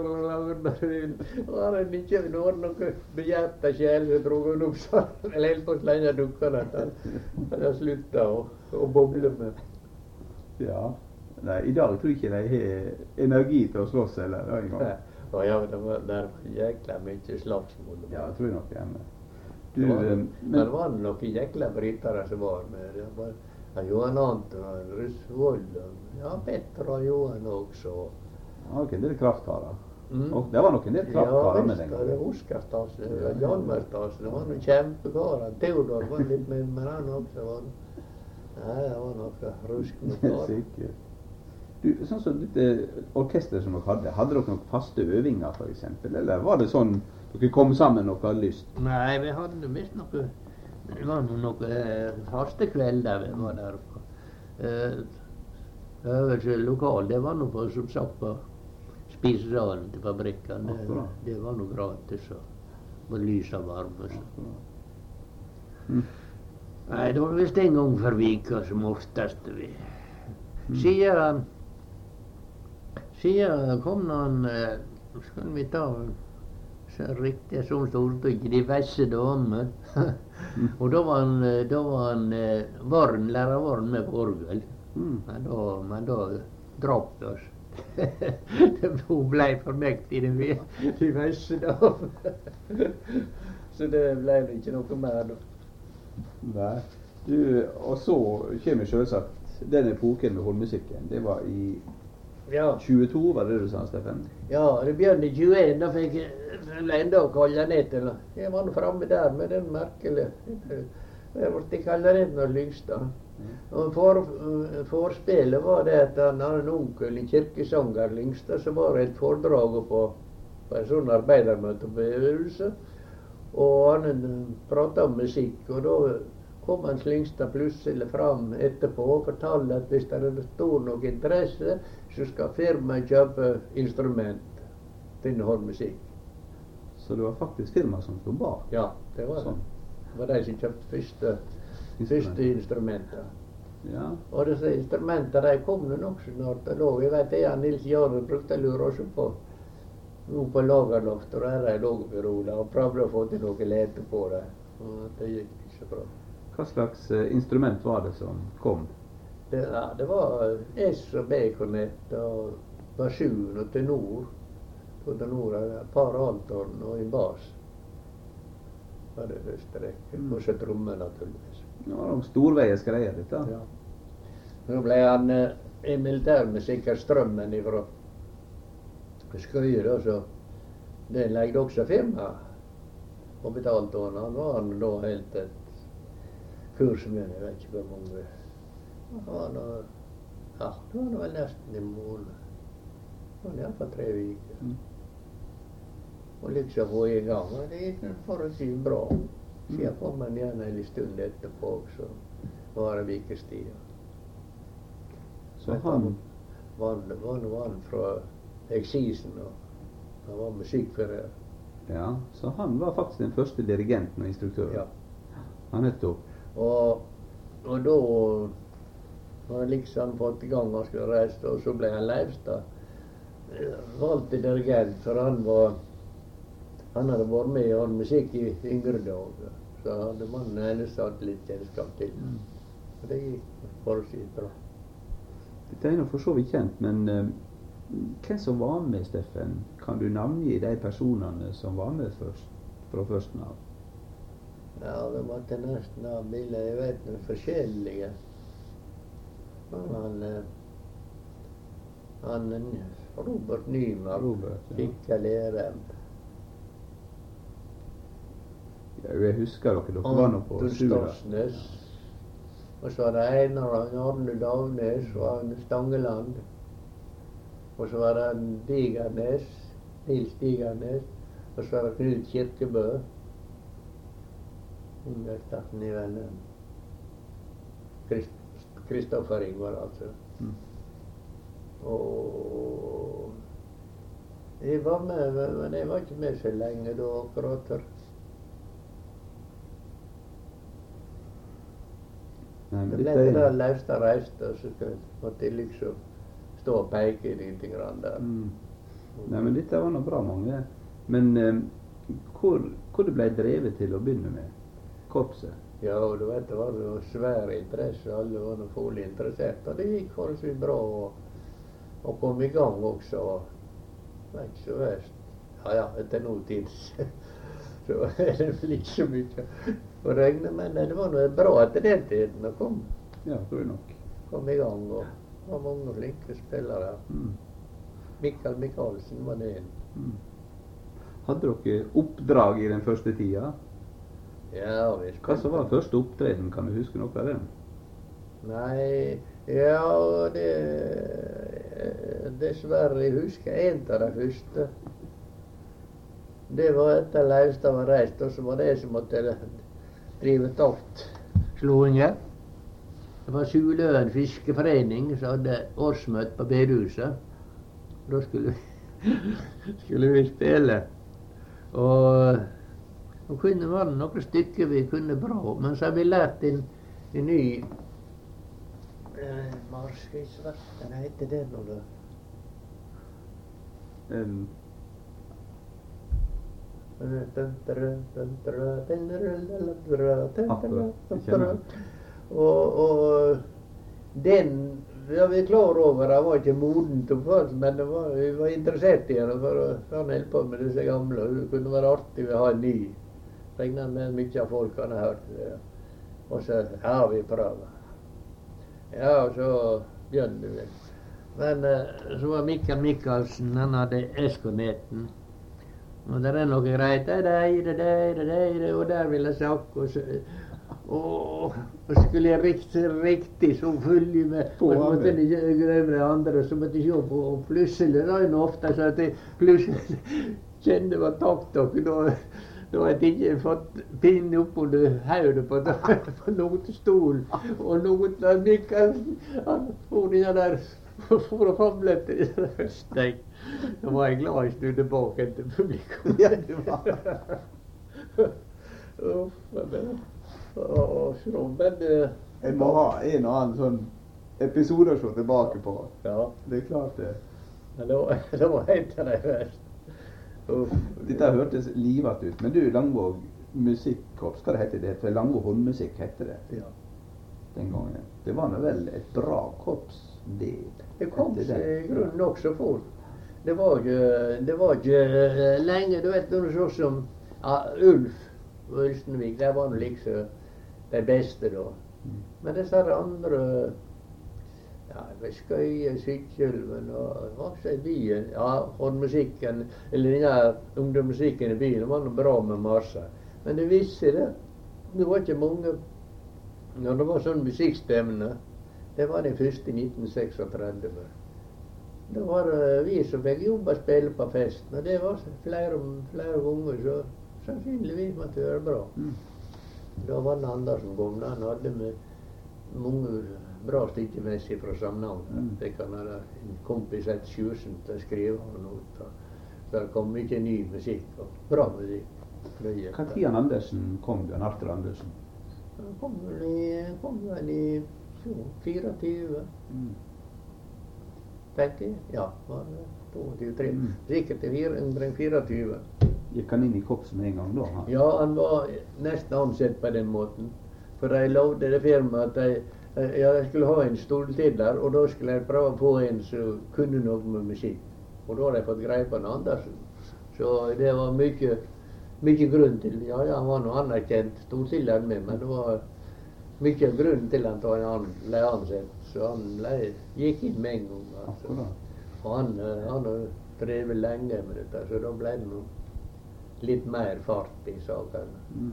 [SPEAKER 2] Og han ikke var noe behjertet sjel, så drog han opp sånn. Eller helt på slenge dukkene. Han sluttet å boble med.
[SPEAKER 1] Ja. Nei, i dag tror jeg ikke de har energi til å slåss, eller en gang.
[SPEAKER 2] Ja, det var jækla mye slagsmål.
[SPEAKER 1] Ja, jeg tror nok gjerne.
[SPEAKER 2] Det var noen jækla brytere som var med. Det var Johan Anton, Russvold, ja, Petter og Johan også.
[SPEAKER 1] Ja, ok, det er kraftkarer. Og det var noen del kraftkarer med den gangen.
[SPEAKER 2] Ja, det var Oskar Stasnes, Hjalmar Stasnes, det var noen kjempekarer. Theodor var litt med han også. Nei, det var noe rusk med karer.
[SPEAKER 1] Sikkert. Sånn som dette orkestret som dere hadde dere noen faste øvinger for eksempel? Eller var det sånn dere kom sammen og hadde lyst?
[SPEAKER 2] Nei, vi hadde visst noe. Det var noen faste kvelder vi var der på. Øvelse lokal, det var noe som sagt på spisesalen til fabrikken. Det var noe gratis og lys og varme. Nei, det var visst en gang for vika som oftest vi. Siden kom han, skal vi ta så riktig sånn storstykket, de vesse damer. Og da var han lærer Varn med på orgel. Men da drapp vi oss. Hun ble for mektig, de vesse damer. Så det ble det ikke noe mer da.
[SPEAKER 1] Nei. Og så kommer selvsagt den epoken med hornmusikken. Det var i 22, var det du sa, Steffen?
[SPEAKER 2] Ja, det begynte i 21. Da fikk jeg enda kalle ned til. Jeg var nå framme der med den merkelige. Jeg ble kalt ned med Lyngstad. Og forspillet var det at han hadde en onkel i kirkesanger Lyngstad, så var det et foredrag på en sånn arbeidermøte på øvelse. Og han pratet om musikk, og da kom Hans Lyngstad plutselig fram etterpå og fortalte at hvis det er stor nok interesse, så skal firmaet kjøpe instrument til hornmusikk.
[SPEAKER 1] Så det var faktisk firmaet som stod bak?
[SPEAKER 2] Ja, det var det. Det var de som kjøpte første instrumenter.
[SPEAKER 1] Ja.
[SPEAKER 2] Og disse instrumenter de kom nå nokså snart. Og jeg vet det Nils Jarle brukte å lure oss på. Nå på lagerloft, og der lå vi rolig og prøvde å få til noe lete på det. Og det gikk ikke bra.
[SPEAKER 1] Hva slags instrument var det som kom?
[SPEAKER 2] Det var S- og B-kornett og basun og tenor. På tenor et par althorn og en bas. Det var det første rekke. Og så trommer naturligvis.
[SPEAKER 1] Det var noen storveies greier dette.
[SPEAKER 2] Ja. Nå ble han i militærmusikker strømmen ifra Skøyer, så det legde også firma og betalte han. Han var da helt et kurs med, jeg vet ikke hvor mange. Det var vel nesten en måned. Det var i hvert fall 3 uker. Og liksom få i gang. Og det gikk forholdsvis bra. Siden kom han igjen en stund etterpå, så var det vikestid.
[SPEAKER 1] Så han
[SPEAKER 2] var fra Eksisen, og han var musikkfører.
[SPEAKER 1] Ja, så han var faktisk den første dirigenten og instruktøren.
[SPEAKER 2] Ja.
[SPEAKER 1] Han nettopp.
[SPEAKER 2] Og da var han liksom fått i gang og skulle reise, og så ble han Leivstad valgt til dirigent, for han hadde vært med i hornmusikk i yngre dager. Så hadde mannen hennes hatt litt kjennskap til. Og det gikk forholdsvis bra.
[SPEAKER 1] Dette er nå for så vidt kjent, men hvem som var med, Steffen? Kan du navngi de personene som var med først, fra førsten av?
[SPEAKER 2] Ja, det måtte nesten ha bilder. Jeg vet noen forskjellige. Han Robert Nymark fikk jeg lære.
[SPEAKER 1] Ja, jeg husker dere var nå på Sura.
[SPEAKER 2] Og så var det Einar Arne Davnes og Arne Stangeland. Og så var det Digernes, Nils Digernes. Og så var det Knut Kirkebø. Understaten i vennen. Kristoffer Ingvar, altså. Og jeg var med, men jeg var ikke med så lenge da, akkurat. Det ble det da Leivstad reiste, og så måtte jeg liksom stå og peke litt der.
[SPEAKER 1] Nei, men dette var nå bra mange. Men hvor det ble drevet til å begynne med? Korpset?
[SPEAKER 2] Ja, og du vet, det var noe svær interesse. Alle var noe fullt interessert. Og det gikk forholdsvis bra å komme i gang også. Det var ikke så verst. Ja, etter noe tid så er det vel ikke så mye å regne, men det var noe bra etter den tiden å komme.
[SPEAKER 1] Ja, tror jeg nok.
[SPEAKER 2] Kom i gang, og det var mange flinke spillere. Mikael Michaelsen var det en.
[SPEAKER 1] Hadde dere oppdrag i den første tida?
[SPEAKER 2] Ja, vi
[SPEAKER 1] Hva som var første opptreden? Kan du huske noe av den?
[SPEAKER 2] Nei, ja, dessverre, jeg husker en av de første. Det var etter Laustad var reist, og så var det jeg som måtte drive toktslåinger. Det var Suløen fiskeforening som hadde årsmøte på bedehuset. Da skulle vi spille. Og kunne var det noen stykker vi kunne bra, men så har vi lært en ny Marskeisverten, heter det nå da? Og den var vi klar over, det var ikke moden til oss, men vi var interessert i det, for han holdt på med disse gamle, og det kunne være artig å ha en ny. Regnet med mye av folk han har hørt det. Og så, ja, vi prøver. Ja, og så begynte vi. Men så var Mikkel Mikkelsen, han hadde Eskoneten. Og der er noe greit, og der vil jeg snakke, og skulle jeg riktig så følge med, og så måtte jeg ikke glemme det andre, så måtte jeg se på, og plutselig da er det ofte så at jeg plutselig kjente det var takt, da hadde jeg ikke fått pinnen opp under hodet på noen stol, og noen av Mikkelsen, han for de der, for å famle etter det første. Da var jeg glad jeg snudde bak etter publikum.
[SPEAKER 1] Ja, det var. Jeg må ha en og annen sånn episode å se tilbake på.
[SPEAKER 2] Ja.
[SPEAKER 1] Det er klart det.
[SPEAKER 2] Det var helt av det verste.
[SPEAKER 1] Dette hørtes livet ut. Men du, Langvåg musikkorps, hva det heter det? For Langvåg håndmusikk heter det.
[SPEAKER 2] Ja.
[SPEAKER 1] Den gangen. Det var nå vel et bra korps, det.
[SPEAKER 2] Det kom seg i grunnen også fort. Det var ikke lenge, du vet, noe sånn som Ulf og Ulstenvik, det var nå liksom de beste da. Men disse andre, ja, Skøye, Sykkylven og også i byen, ja, håndmusikken, eller denne ungdomsmusikken i byen, det var noe bra med masse. Men det viste det. Det var ikke mange, når det var sånn musikkstemmene, det var det første i 1936. Da var det vi som fikk jobbe og spille på festen, og det var flere ganger, så sannsynligvis måtte det være bra. Da var det Andersen kom, han hadde med mange bra stykkemessig fra Samnanger. Det kan være en kompis et Sjøsen til å skrive noe. Så det kom mye ny musikk, og bra musikk.
[SPEAKER 1] Hva tid Andersen kom, Bjørn Arthur Andersen?
[SPEAKER 2] Han kom vel i 24. Tenker jeg. Ja, var det 22-23. Sikkert i 24.
[SPEAKER 1] Gikk han inn i korps med en gang da? Han?
[SPEAKER 2] Ja, han var nesten ansett på den måten. For de lovde det firmaet at jeg skulle ha en stoltidler, og da skulle jeg prøve på en som kunne noe med musikk. Og da hadde jeg fått greie på en Andersen. Så det var mye grunn til, ja, han var noe anerkjent stoltidler med, men det var mye grunn til at han ble ansett. Så han gikk inn med en gang. Altså. Og han har drevet lenge med dette, så da ble det noe litt mer fart i sakene.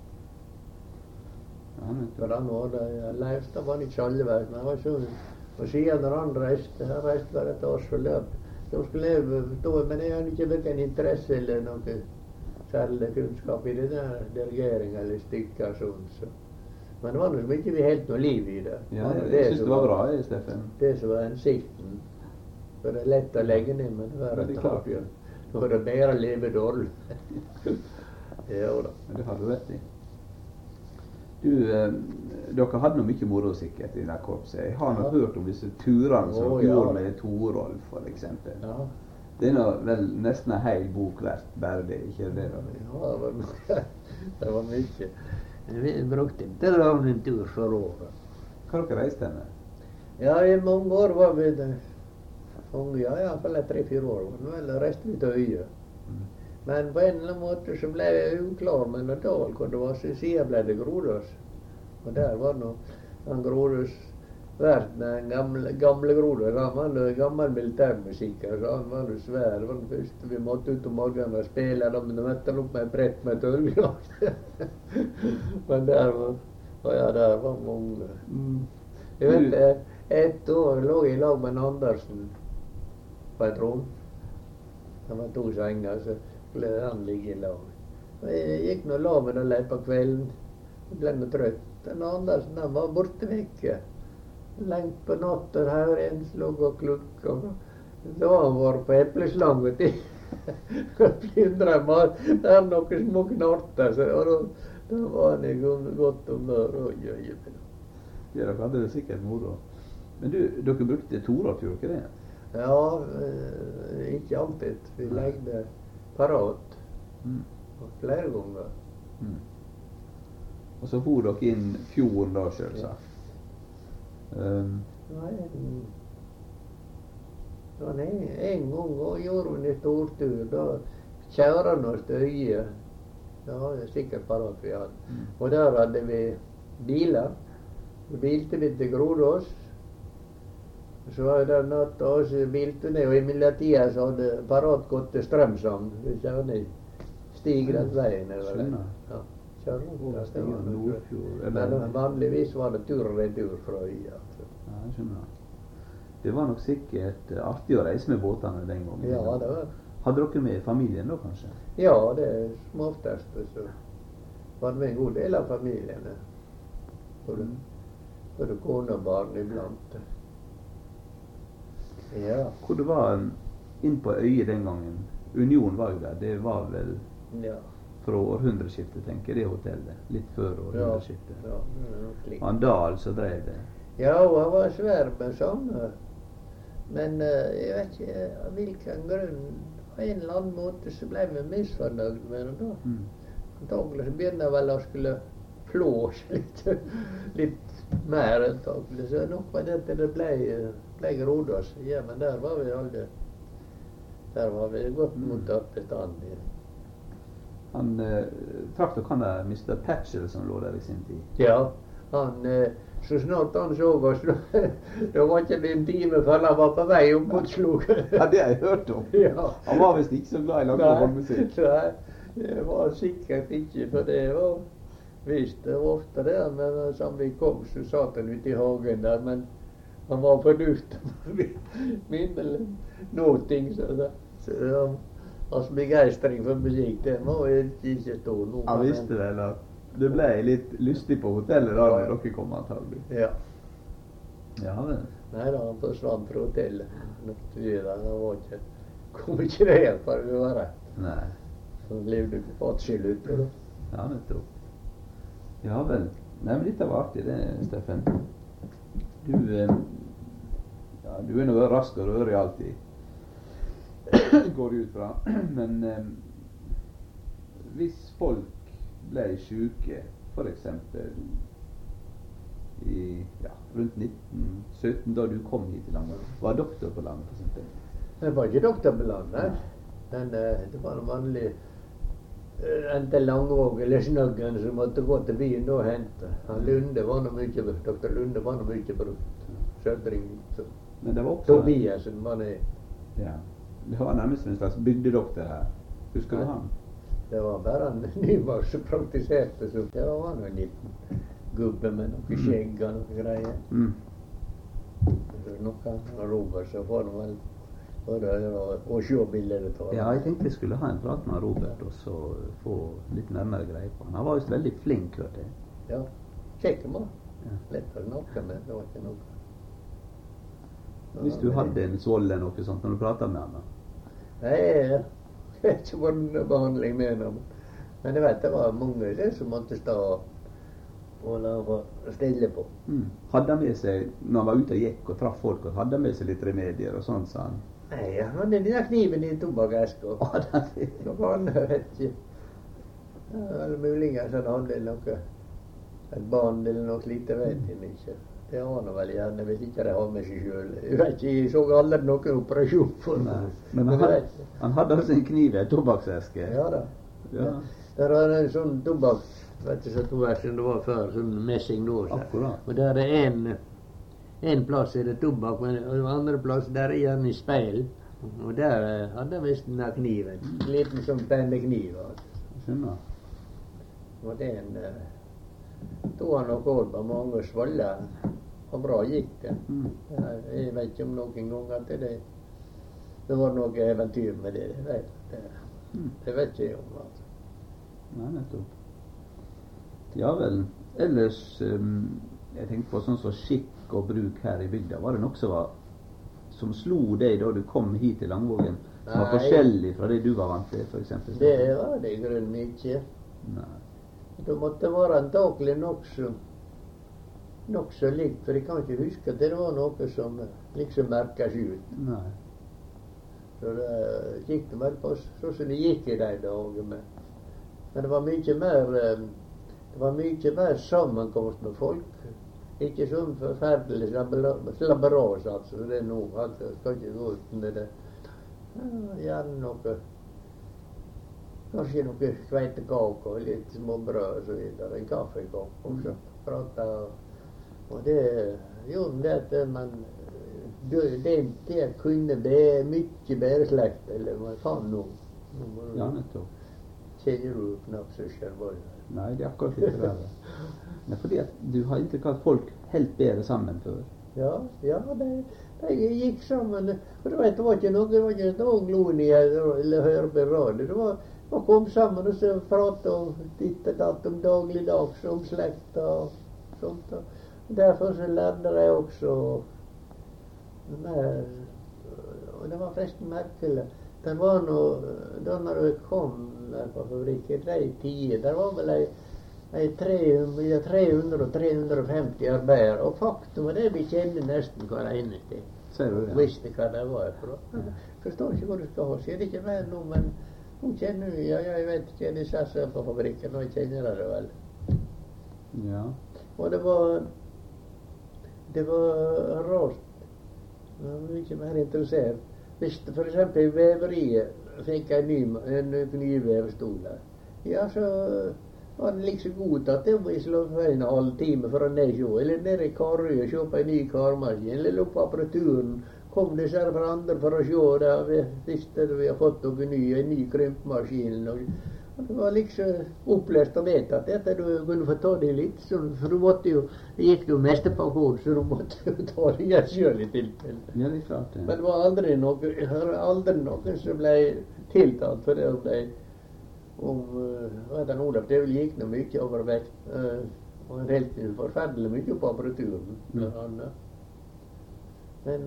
[SPEAKER 2] For han var det, Laustad var ikke alle vei, men han var sånn. Og siden når han reiste bare et års forløp, da skulle jeg forstå, men jeg hadde ikke hverken interesse eller noe særlig kunnskap i det der dirigering eller stykker sånn. Så. Men det var noe som ikke vi helt noe liv i det.
[SPEAKER 1] Ja, jeg synes det var bra, Steffen.
[SPEAKER 2] Det som var hensikten. For det er lett å legge ned, men det var et tap. Nå er det bedre å leve dårlig. Ja da.
[SPEAKER 1] Det har du rett i. Du, dere hadde noe mye moro sikkert i det korpset. Jeg har nå hørt om disse turene som gjorde med Torolf, for eksempel. Ja. Det er nå vel nesten en hel bok verdt, bare det, ikke det da?
[SPEAKER 2] Ja, det var mye. Vi brukte ikke en tur for året.
[SPEAKER 1] Hva dere reiste med?
[SPEAKER 2] Ja, i mange år var vi der. Ja, i hvert fall 3-4 år. Vel, reiste vi til Øye. Men på en eller annen måte så ble jeg uklar med en dal hvor det var, så siden ble det Grodås. Og der var nå han Grodås vært med den gamle Grodås. Han var noe gammel militærmusikker, så han var noe svær. Det var den første vi måtte ut om morgenen og spille, da møtte han opp med et brett med et ølglass. Men der var mange. Jeg vet, et år lå jeg i lag med en Andersen på et rom. Det var 2 senger, så skulle han ligge i lag. Og jeg gikk nå la med den lei på kvelden. Jeg ble nå trøtt. Den Andersen, han var borte vekke. Lengt på natta her en slog og klukk. Og da har han vært på epleslang, vet du. Plyndra mat. Det er noen små knorter, og da var han i godt humør. Oi.
[SPEAKER 1] Ja, dere hadde det sikkert moro. Men dere brukte Toralf, gjorde dere det?
[SPEAKER 2] Ja, ikke alltid. Vi legde parat. Flere ganger.
[SPEAKER 1] Og så for dere inn fjorden da, selvsagt.
[SPEAKER 2] Nei, en gang gjorde vi en stortur. Da kjøret han oss til Øye. Det var jo sikkert parat vi hadde. Og der hadde vi biler. Bilte vi til Grodås. Så var det natta, og så bilte ned, og i mellomtida så hadde parat gått til Strømsand. Vi kjørte ned stigret veien.
[SPEAKER 1] Skjønner.
[SPEAKER 2] Ja,
[SPEAKER 1] Over stigen Nordfjord.
[SPEAKER 2] Men vanligvis var det tur og retur fra Øya.
[SPEAKER 1] Ja, jeg skjønner. Det var nok sikkert artig å reise med båtene den gangen.
[SPEAKER 2] Ja, det var.
[SPEAKER 1] Hadde dere med familien da, kanskje?
[SPEAKER 2] Ja, det er småoftest. Så var det med en god del av familiene. Både kone og barn iblant. Ja.
[SPEAKER 1] Hvor det var inn på Øye den gangen. Union var jo der. Det var vel fra århundreskiftet, tenker jeg, det hotellet. Litt før århundreskiftet.
[SPEAKER 2] Ja, det
[SPEAKER 1] var Dahl som drev det.
[SPEAKER 2] Ja, og han var svær med sånne. Men jeg vet ikke av hvilken grunn. På en eller annen måte så ble vi misfornøyd med det da. Antagelig så begynner vel å skulle flå seg litt mer antagelig. Så nok var det at det ble Grodås. Ja, men der var vi aldri. Der var vi godt mottatt bestandig.
[SPEAKER 1] Han trakk dere han der Mr. Patchell som lå der i sin tid?
[SPEAKER 2] Ja, han så snart han så oss, det var ikke en time før han var på vei opp mot sloget.
[SPEAKER 1] Ja, det har jeg hørt om.
[SPEAKER 2] Ja.
[SPEAKER 1] Han var visst ikke så glad i langtidmusikk.
[SPEAKER 2] Nei, det var sikkert ikke, for det var visst det var ofte det. Men som vi kom, så satt han ute i hagen der, men han var fornuftig for nåting. Så hans begeistring for musikk, den var ikke stor nå.
[SPEAKER 1] Han visste vel at det ble litt lystig på hotellet da når dere kom antagelig.
[SPEAKER 2] Ja.
[SPEAKER 1] Ja vel.
[SPEAKER 2] Nei da, han forsvant fra hotellet. Kom ikke ned for å være.
[SPEAKER 1] Nei.
[SPEAKER 2] Han levde på atskill ute.
[SPEAKER 1] Ja, nettopp. Ja vel. Nei, men dette var artig det, Steffen. Du er noe rask og rørig alltid. Går ut fra. Men hvis folk ble syke, for eksempel rundt 1917, da du kom hit til landet, var doktor på landet, for eksempel?
[SPEAKER 2] Det var ikke doktor på landet. Men det var en vanlig enten Langvåg eller Snøggen som måtte gå til byen og hente. Lunde var noe mye brukt. Dr. Lunde var noe mye brukt. Sødring.
[SPEAKER 1] Men det var også
[SPEAKER 2] Tobiasen var det.
[SPEAKER 1] Ja. Det var nærmest en slags bygdedoktor her. Husker du han?
[SPEAKER 2] Det var bare en Nymark som praktiserte. Så det var noen liten gubbe med noe skjegg og noe greier. Noe Robert så får han vel og se bilder av.
[SPEAKER 1] Ja, jeg tenkte jeg skulle ha en prat med Robert og så få litt nærmere greie på han. Han var just veldig flink, hørte jeg.
[SPEAKER 2] Ja, kjekk mann. Lett å snakke med, det var ikke noe.
[SPEAKER 1] Hvis du hadde en svoll eller noe sånt når du pratet med han da?
[SPEAKER 2] Nei, jeg vet ikke hvordan behandling med ham. Men jeg vet det var mange som måtte stå og la stille på.
[SPEAKER 1] Hadde han med seg, når han var ute og gikk og traff folk, hadde han med seg litt remedier og sånt, sa han?
[SPEAKER 2] Nei, han hadde den kniven i tobakkeska. Noe annet vet ikke. Eller muligens han hadde noe, et band eller noe slikt, det vet jeg ikke. Det har han vel gjerne, hvis ikke det har med seg selv. Jeg vet ikke, jeg så aldri noen operasjon for meg.
[SPEAKER 1] Men han hadde altså en kniv i en tobakkseske?
[SPEAKER 2] Ja da. Ja. Der var en sånn tobakk, vet du så som det var før, sånn messinglås.
[SPEAKER 1] Akkurat.
[SPEAKER 2] Og der er en plass er det tobakk, men den andre plass der er gjerne speil. Og der hadde jeg visst den kniven. En liten sånn pennekniv.
[SPEAKER 1] Skjønner.
[SPEAKER 2] Og den tog han nok år på mange svaller. Og bra gikk det. Jeg vet ikke om noen gang at det det var noe eventyr med det. Det vet ikke jeg om. Altså.
[SPEAKER 1] Nei, nettopp. Ja vel. Ellers, jeg tenkte på sånn som skikk og bruk her i bygda. Var det noe som slo deg da du kom hit til Langvågen, som var forskjellig fra det du var vant til, for eksempel?
[SPEAKER 2] Det var det i grunnen ikke.
[SPEAKER 1] Nei.
[SPEAKER 2] Det måtte være antakelig nokså likt, for jeg kan ikke huske at det var noe som liksom merket seg ut.
[SPEAKER 1] Nei.
[SPEAKER 2] Så det gikk det vel på sånn som det gikk i de dagene. Men det var mye mer sammenkomst med folk. Ikke sånn forferdelig slabberas, altså. Det er nå. Altså, skal ikke gå uten det. Gjerne noe. Kanskje noe kveitekake og litt småbrød og så videre. En kaffekopp. Og så prata. Og det gjorde det at man det kunne mye bedre slekt, eller hva faen nå.
[SPEAKER 1] Ja, nettopp.
[SPEAKER 2] Kjenner du knapt søskenbarn?
[SPEAKER 1] Nei, det er akkurat litt det. Men fordi at du har inntrykk av at folk helt bedre sammen før.
[SPEAKER 2] Ja, de gikk sammen. Og du vet, det var ikke noe glonyheter eller høre på radio. Det var kom sammen og så prate og ditt og datt om dagligdags, om slekta og sånt. Og derfor så lærte jeg også mer. Og det var forresten merkelig. Det var da når jeg kom der på fabrikken, de tider, der var vel 300 og 350 arbeidere. Og faktum var det vi kjenner nesten hver eneste.
[SPEAKER 1] Ser du det?
[SPEAKER 2] Visste hva det var for. Forstår ikke hva du skal ha. Sier det ikke mer nå, men hun kjenner jo. Ja, jeg vet ikke, de satt på fabrikken, og jeg kjenner det vel.
[SPEAKER 1] Ja.
[SPEAKER 2] Og det var rart. Jeg var mye mer interessert. Hvis for eksempel veveriet fikk en ny vevstol der, ja, så var den liksom god at det må jeg slå for en halvtime for å se. Eller nede i Karøy og se på en ny karmaskin. Eller opp på apparaturen. Kom disse her hverandre for å se det. Visste vi har fått noe en ny krympmaskin. Og det var liksom opplest og vedtatt at du kunne få ta det litt. For du måtte jo, det gikk jo meste på kod, så du måtte jo ta det selv i tilfelle.
[SPEAKER 1] Ja, det er klart det. Men
[SPEAKER 2] det var aldri noen som ble tiltalt for det. Det gikk noe mye overvekt. Og en helt forferdelig mye på apparaturen. Men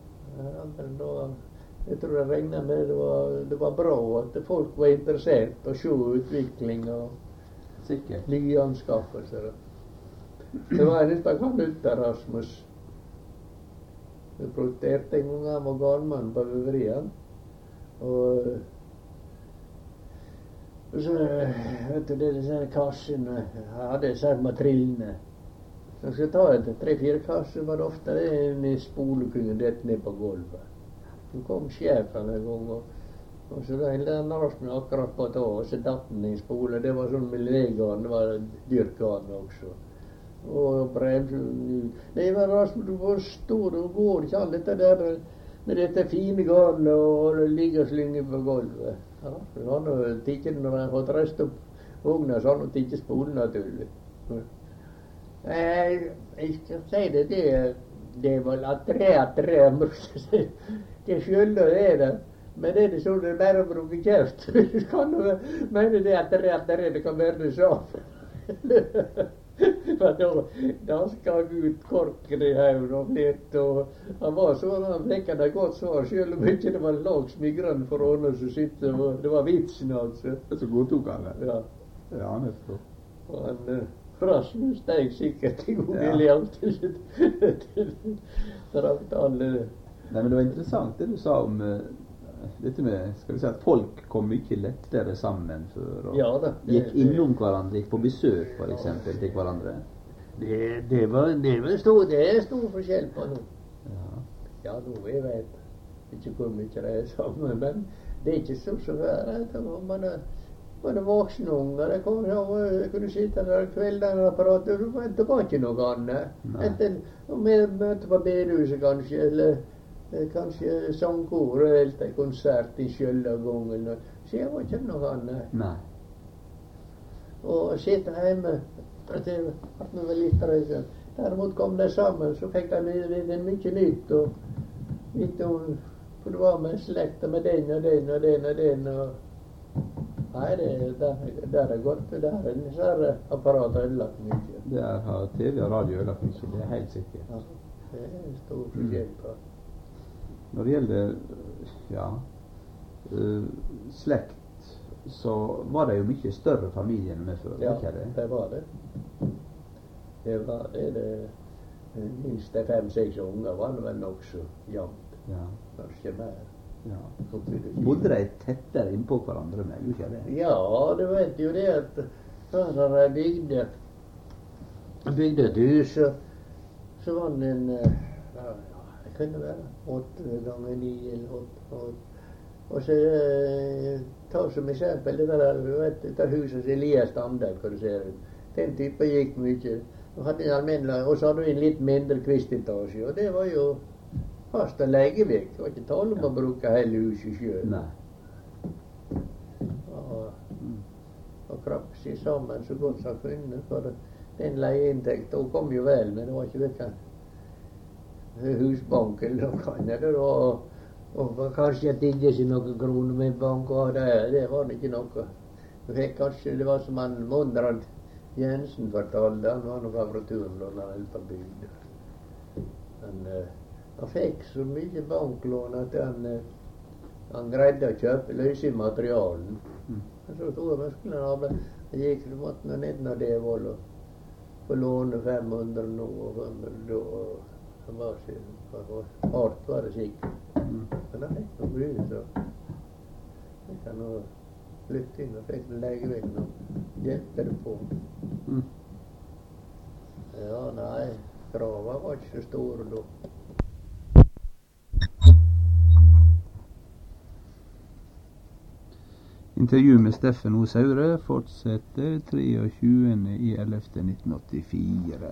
[SPEAKER 2] jeg tror jeg regnet med det var bra at folk var interessert å se utvikling og
[SPEAKER 1] sikkert
[SPEAKER 2] nye anskaffelser. Det var en som kan ut Rasmus. Vi protesterte en gang han var galmann på veveriet. Og så, vet du, disse kassene, jeg hadde disse matrillene. Når jeg skulle ta 3-4 kasser, var det ofte en spole kunne dette ned på gulvet. Så kom sjefen en gang, og så la han Rasmus akkurat på tå, og så datt den i spole. Det var sånn med legarn, det var dyrkarn også. Og bremsen. Nei, men Rasmus, du var stor, og går ikke an dette der med dette fine garnet og ligge og slynge på gulvet. Ja, han har tikket når han har fått rest opp vogna, så han har tikket spolen naturlig. Jeg skal si det var tre, det skylder det der. Men det er sånn det bare å bruke kjeft. Du kan jo mene det at det kan være det samme. For da skal Gud korken i haun og litt, og han var sånn, han fikk et godt svar, selv om ikke det var lag smigrende for ånden som sitter, det var vitsen, altså.
[SPEAKER 1] Så godtok han det?
[SPEAKER 2] Ja.
[SPEAKER 1] Ja, nettopp.
[SPEAKER 2] Og han Rasmus steg sikkert i god vilje alltid. Drakt alle.
[SPEAKER 1] Nei, men det var interessant det du sa om dette med, skal vi si at folk kom mye lettere sammen før, og
[SPEAKER 2] ja, da,
[SPEAKER 1] gikk innom hverandre, gikk på besøk for eksempel til hverandre.
[SPEAKER 2] Det er stor forskjell på nå. Ja, nå jeg vet ikke hvor mye det er sammen, men det er ikke så før. Man er voksne unger, jeg kunne sitte der kveldene og prate, det var ikke noe annet. Om vi møtte på bedehuset kanskje, eller kanskje sangkor eller en konsert i Skjøldagangen, så det var ikke noe annet.
[SPEAKER 1] Nei.
[SPEAKER 2] Og sitte hjemme, at vi var litt røyken. Derimot kom de sammen, så fikk de vite mye nytt, og litt om For det var med slekta med den og den og den og den. Og nei, der er godt. Der er disse apparatene ødelagt mye.
[SPEAKER 1] Der har TV og radio ødelagt mye, det er helt sikkert.
[SPEAKER 2] Ja, det er stor forskjell på.
[SPEAKER 1] Når det gjelder slekt, så var det jo mye større familie enn vi før,
[SPEAKER 2] Ja,
[SPEAKER 1] ikke det?
[SPEAKER 2] det var det. Det var det. Minst 5-6 unger var det vel nokså jevnt.
[SPEAKER 1] Ja.
[SPEAKER 2] Kanskje mer.
[SPEAKER 1] Ja.
[SPEAKER 2] Oppi det.
[SPEAKER 1] Bodde de tettere innpå hverandre med, gjorde ikke det?
[SPEAKER 2] Ja, du vet jo det at da de bygde et hus, så var det en det kunne være 8 ganger 9 eller 8. Og så ta som eksempel det der, du vet, det huset som Elias Standel, hva du ser ut. Den type gikk mye. Og så hadde vi en litt mindre kvistetasje, og det var jo fast og legevekt. Det var ikke tale om å bruke hele huset selv.
[SPEAKER 1] Nei.
[SPEAKER 2] Og krappe seg sammen så godt som kunne. For den leieinntekten, hun kom jo vel, men det var ikke hvilken husbank eller noe annet. Og kanskje at det ikke er noen kroner med bank, og det var det ikke noe. Det var som han Mondrad Jensen fortalte, han var noe fra Turnlund, han holdt på bygda. Han fikk så mye banklån at han greide å kjøpe løse materialen. Så tror jeg skulle han gikk det måtte ned når det var å låne 500 nå og 500 da. Det var ikke hardt, var det sikkert. Men han fikk noe bryd, så jeg kan nå flytte inn og fikk en legevekt og hjelpe det på. Ja, nei, krava var ikke så store da.
[SPEAKER 1] Intervju med Steffen O. Saure fortsetter 23.11.1984.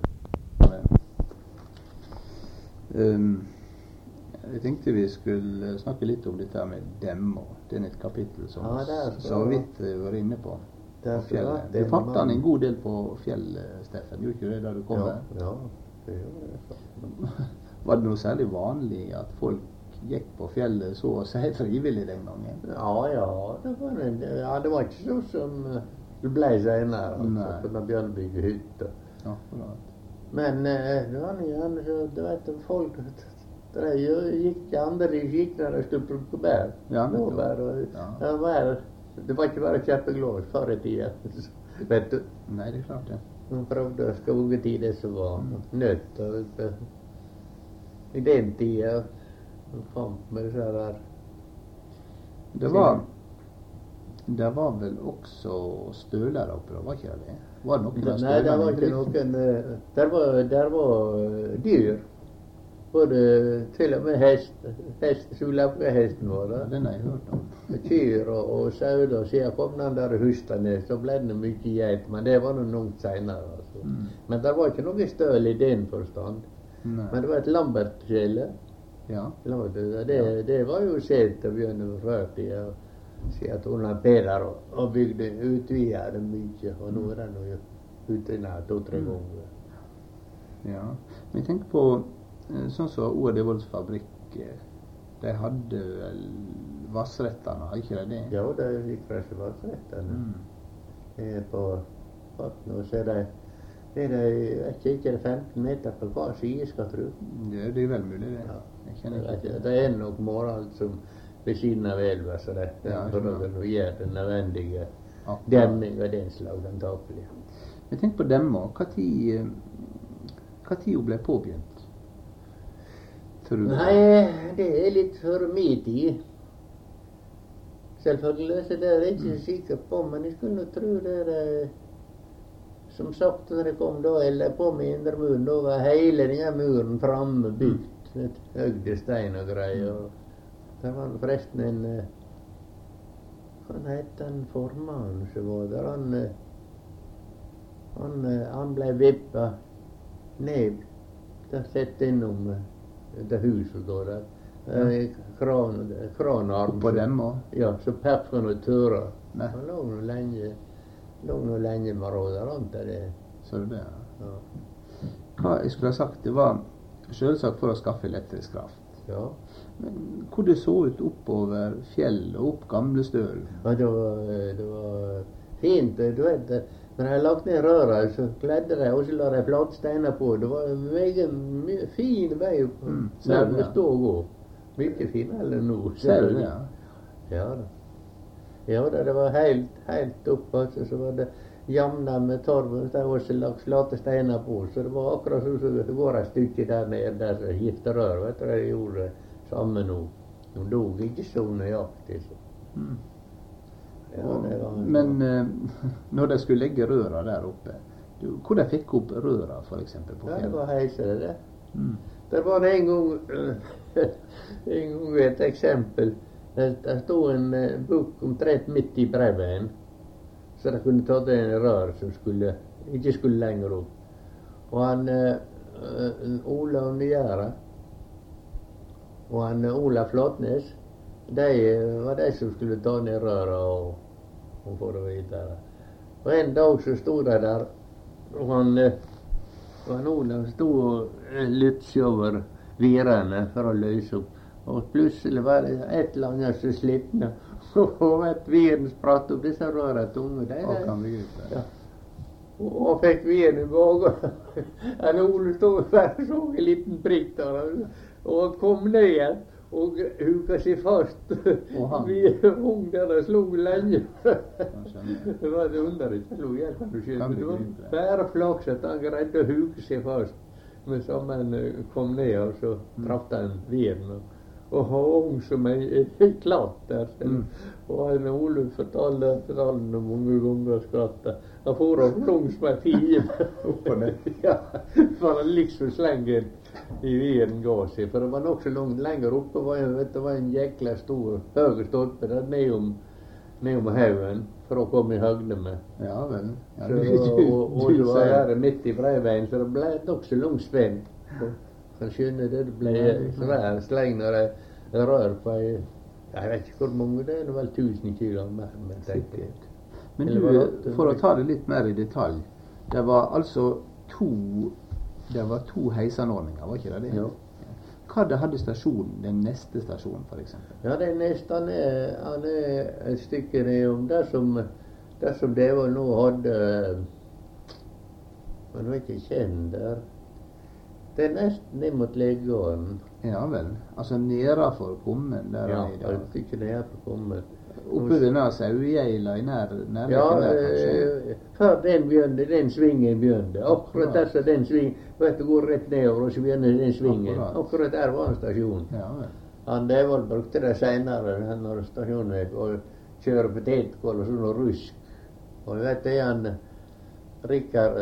[SPEAKER 1] Jeg tenkte vi skulle snakke litt om dette med demmer. Det er et kapittel som så vidt var inne på fjellet. Du fartet en god del på fjellet, Steffen, gjorde ikke det da du kom der?
[SPEAKER 2] Ja, det gjorde det.
[SPEAKER 1] Var det noe særlig vanlig at folk gikk på fjellet så å si frivillig den gangen?
[SPEAKER 2] Ja, det var ikke sånn som det ble senere, altså, når Bjørn bygde hytte. Men det var gjerne så, du vet, folk andre gikk der og stod på bær.
[SPEAKER 1] Ja,
[SPEAKER 2] det var ikke bare kjempeglad før i tiden, vet du.
[SPEAKER 1] Nei, det er klart det.
[SPEAKER 2] Man prøvde å skoge til det som var nødt. I den tiden fant med disse der.
[SPEAKER 1] Det var vel også støler oppe, var ikke det? Var det noen
[SPEAKER 2] Nei, det var ikke noen. Der var dyr. Både til og med hest, sulahesten vår.
[SPEAKER 1] Den har jeg hørt om.
[SPEAKER 2] Kyr og sauer, og siden kom den der hustene, så ble det mye geit, men det var noe senere. Altså. Men det var ikke noe støl i den forstand.
[SPEAKER 1] Nei.
[SPEAKER 2] Men det var et lambertskjelle.
[SPEAKER 1] Ja.
[SPEAKER 2] Det var jo sent å begynne med 40, siden at hun Peder og bygde utvida det mye, og nå er det noe ute nær 2-3 ganger.
[SPEAKER 1] Ja, men jeg tenker på sånn som O.D. Volds fabrikk, de hadde vel vassrettene, har ikke de det?
[SPEAKER 2] Ja, det gikk fra seg vassrettene. På vattnet, og så er det ikke 15 meter på hver side, skal jeg tro.
[SPEAKER 1] Det er vel mulig, det.
[SPEAKER 2] Ja.
[SPEAKER 1] Jeg kjenner ikke til.
[SPEAKER 2] Det er nok moral som ved siden av elva, så det for å gjøre den nødvendige demming og den slag antagelig.
[SPEAKER 1] Jeg tenker på demmer. Hva tid hun ble påbegynt?
[SPEAKER 2] Nei, det er litt før min tid. Selvfølgelig, så det er jeg ikke sikker på, men jeg skulle tro det som sagt, når jeg kom da, eller på med indre muren, da var hele denne muren framme bygd. Et høgde stein og greier. Det var forresten en hva het han formannen som var der? Han ble vippa ned. Der sett innom det huset da der. Kranarm.
[SPEAKER 1] På dem også?
[SPEAKER 2] Ja, så pepperen og tøra. Han lå noe lenge med rådet rundt det.
[SPEAKER 1] Så det ja. Hva jeg skulle ha sagt, det var selvsagt for å skaffe elektrisk kraft.
[SPEAKER 2] Ja.
[SPEAKER 1] Men hvor det så ut oppover fjell og opp Gamle Stølen?
[SPEAKER 2] Ja, det var fint. Du vet, når jeg lagt ned røra, så kledde de, og så la de flate steiner på. Det var en meget fin vei opp. Nærmest stå og gå. Mye finere enn nå.
[SPEAKER 1] Ser du det?
[SPEAKER 2] Ja da. Ja da, det var helt opp, altså, så var det jamna med torv, der var også lagt flate steiner på, så det var akkurat sånn som det går et stykke der nede, der som gifter rør, vet du, de gjorde det samme nå. De dog ikke så nøyaktig, så. Ja, det var...
[SPEAKER 1] Men når de skulle legge røra der oppe, hvor de fikk opp røra, for eksempel, på fjellet?
[SPEAKER 2] Ja, det var heiser det. Det var en gang et eksempel. Der stod en bukk omtrent midt i Breiveien, så de kunne ta det en rør som ikke skulle lenger opp. Og han Ola Nygjæra og han Ola Flatnes, de var de som skulle ta ned røra og få det videre. Og en dag så stod de der, og han Ola stod og lytte over virene for å løse opp. Og plutselig var det et eller annet som slitne. Og et viren spratt opp disse røra tunge. Ja. Og fikk viren i magen. En Ole stod der og så en liten prikk der. Og han kom ned igjen og huka seg fast. Vi hung der og slo lenge. Det var et under ikke slo igjen, kan du skjønne. Det var bare flaks at han greide å huke seg fast. Men sammen kom ned, og så traff han viren. Og hong som en klatt der. Og han Ole fortalte ham mange ganger og skrattet. Han for og flung som en fiende opp på nett. Ja, for han liksom slengen i viren ga seg. For det var nok så langt lenger oppe, det var en jækla stor høy stolpe der ned om haugen for å komme i høgde med.
[SPEAKER 1] Ja vel. Ja,
[SPEAKER 2] og det var her midt i Breiveien, så det ble nok så langt spenn. Han skjønner det ble svær sleng når jeg rør på jeg vet ikke hvor mange, det er vel 1000 kilo mer.
[SPEAKER 1] Men du, for å ta det litt mer i detalj, det var altså to heisanordninger, var ikke det?
[SPEAKER 2] Ja.
[SPEAKER 1] Hva det hadde stasjonen, den neste stasjonen for eksempel?
[SPEAKER 2] Ja, den neste han er et stykke nedom dersom det var nå hadde man var ikke kjent der. Det er nesten ned mot legegården.
[SPEAKER 1] Ja vel, altså nedenfor Kummen der
[SPEAKER 2] ja,
[SPEAKER 1] i dag.
[SPEAKER 2] Ja, ikke nedenfor Kummen.
[SPEAKER 1] Oppe ved nær Sauegeila i nærheten
[SPEAKER 2] ja,
[SPEAKER 1] der kanskje?
[SPEAKER 2] Før den svingen begynte. Akkurat der så den svingen, vet du, går rett nedover, og så begynner den svingen. Akkurat der var en stasjon.
[SPEAKER 1] Ja vel.
[SPEAKER 2] Han Devold brukte det senere, når stasjonen gikk, og kjøre potetkål og sånn og rusk. Og jeg vet det han Rikard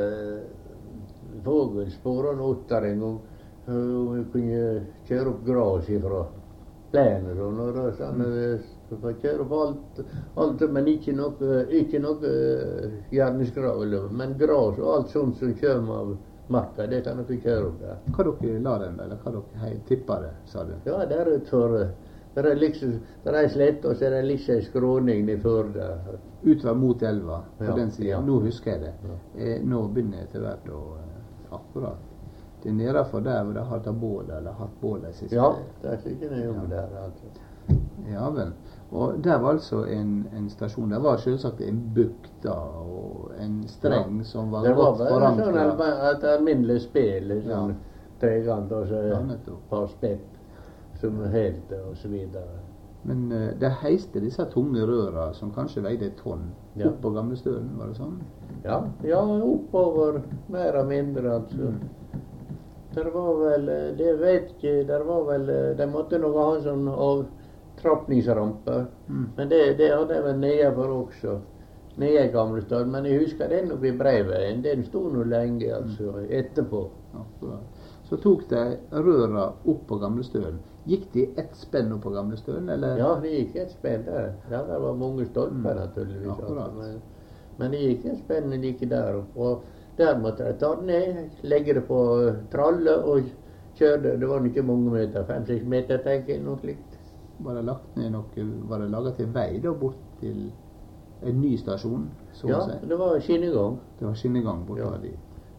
[SPEAKER 2] Vågel spåret en otter en gang. Vi kunne kjøre opp gras ifra plenen og sånn, og da sa han får kjøre opp alt, men ikke noe gjerdensgras, men gras og alt sånt som kommer av marka, det kan dere kjøre opp der.
[SPEAKER 1] Hva dere la den, eller hva dere tipper det, sa du?
[SPEAKER 2] Ja, der utfor, der er liksom, der er slett, og så er det liksom en skråning i Førde.
[SPEAKER 1] Utover mot elva, på
[SPEAKER 2] ja,
[SPEAKER 1] den siden.
[SPEAKER 2] Ja.
[SPEAKER 1] Nå husker jeg det.
[SPEAKER 2] Ja.
[SPEAKER 1] Nå begynner jeg til hvert å akkurat. Det er nedenfor der hvor de har tatt bål, eller hatt bål de siste.
[SPEAKER 2] Ja, det er ikke noe der, altså.
[SPEAKER 1] Ja vel. Og der var altså en stasjon. Der var selvsagt en bukt da, og en streng som var godt forankret.
[SPEAKER 2] Det var bare sånn et alminnelig spill, sånn tregant, og så
[SPEAKER 1] et
[SPEAKER 2] par spett som helte, og så videre.
[SPEAKER 1] Men det heiste disse tunge røra, som kanskje veide et tonn, opp på Gamle Stølen, var det sånn?
[SPEAKER 2] Ja, oppover mer og mindre, altså. Det var vel, det vet ikke, de måtte nok ha en sånn avtrapningsrampe, men det hadde jeg vel nedenfor også, nede i Gamle Stølen, men jeg husker den oppe i Breiveien, den stod nå lenge, altså, etterpå.
[SPEAKER 1] Akkurat. Så tok de røra opp på Gamle Stølen. Gikk de ett spenn opp på Gamle Stølen, eller?
[SPEAKER 2] Ja, det gikk ett spenn der. Ja, det var mange stolper naturligvis. Altså. Men det gikk ett spenn like der opp. Og der måtte de ta det ned, legge det på tralle og kjøre det. Det var ikke mange meter, 5-6 meter, tenker jeg, noe slikt.
[SPEAKER 1] Var det lagt ned noe, var det laget til vei da, bort til en ny stasjon? Så
[SPEAKER 2] ja, det var skinnegang.
[SPEAKER 1] Det var skinnegang bortover de.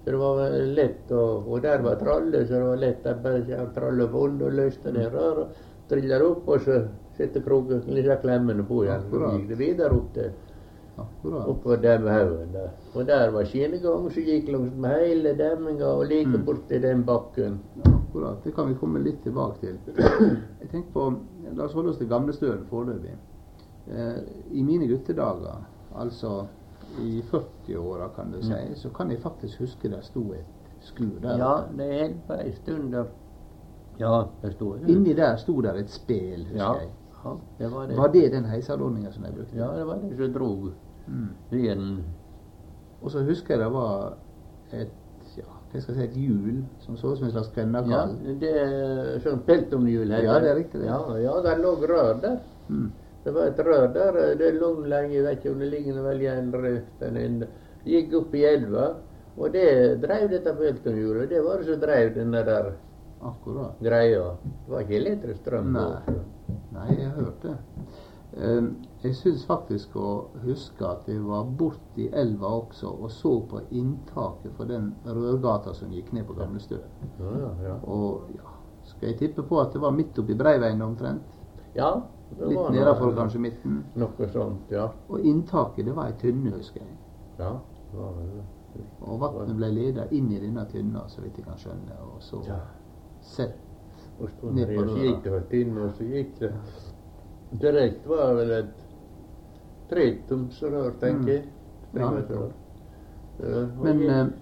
[SPEAKER 2] Så det var lett, og der var tralle, så det var lett å bare tralle på under og løste det røret. Trilla det opp, og så sette kroken, disse klemmene på igjen. Så gikk det videre opp til opp på Demmehaugen der. Og der var skinnegang som gikk langs med hele demminga og like borti den bakken.
[SPEAKER 1] Akkurat. Det kan vi komme litt tilbake til. Jeg tenker på, la oss holde oss til Gamlestølen foreløpig. I mine guttedager, altså i 40-åra kan du si, så kan jeg faktisk huske det sto et skur der.
[SPEAKER 2] Ja, det er en stund der. Ja, det sto det.
[SPEAKER 1] Inni der sto der et spel, husker jeg.
[SPEAKER 2] Ja, det var det.
[SPEAKER 1] Var det den heisalordningen som jeg brukte?
[SPEAKER 2] Ja, det var det som drog veden.
[SPEAKER 1] Og så husker jeg det var et, et hjul som så ut som en slags grennakall.
[SPEAKER 2] Ja, det er sånn peltomhjul heter det.
[SPEAKER 1] Ja, det er riktig det.
[SPEAKER 2] Ja, der lå rør der. Det var et rør der, det lå lenge, jeg vet ikke om det ligger vel igjen røft den ene. Det gikk opp i elva, og det drev dette peltomhjulet, det var det som drev denne der greia. Det var ikke lettere strøm.
[SPEAKER 1] Nei, jeg har hørt det. Jeg synes faktisk å huske at jeg var bort i elva også og så på inntaket for den rørgata som gikk ned på Gamlestølen.
[SPEAKER 2] Ja.
[SPEAKER 1] Og skal jeg tippe på at det var midt oppi Breiveien omtrent?
[SPEAKER 2] Ja.
[SPEAKER 1] Litt nedenfor kanskje midten?
[SPEAKER 2] Noe sånt, ja.
[SPEAKER 1] Og inntaket, det var ei tynne, husker jeg.
[SPEAKER 2] Ja, det var det.
[SPEAKER 1] Og vannet ble ledet inn i denne tynna, så vidt jeg kan skjønne, og så sett ned på røra.
[SPEAKER 2] Så gikk det tynne, og så gikk det direkte var vel et 3-tomsrør, tenker jeg.
[SPEAKER 1] Men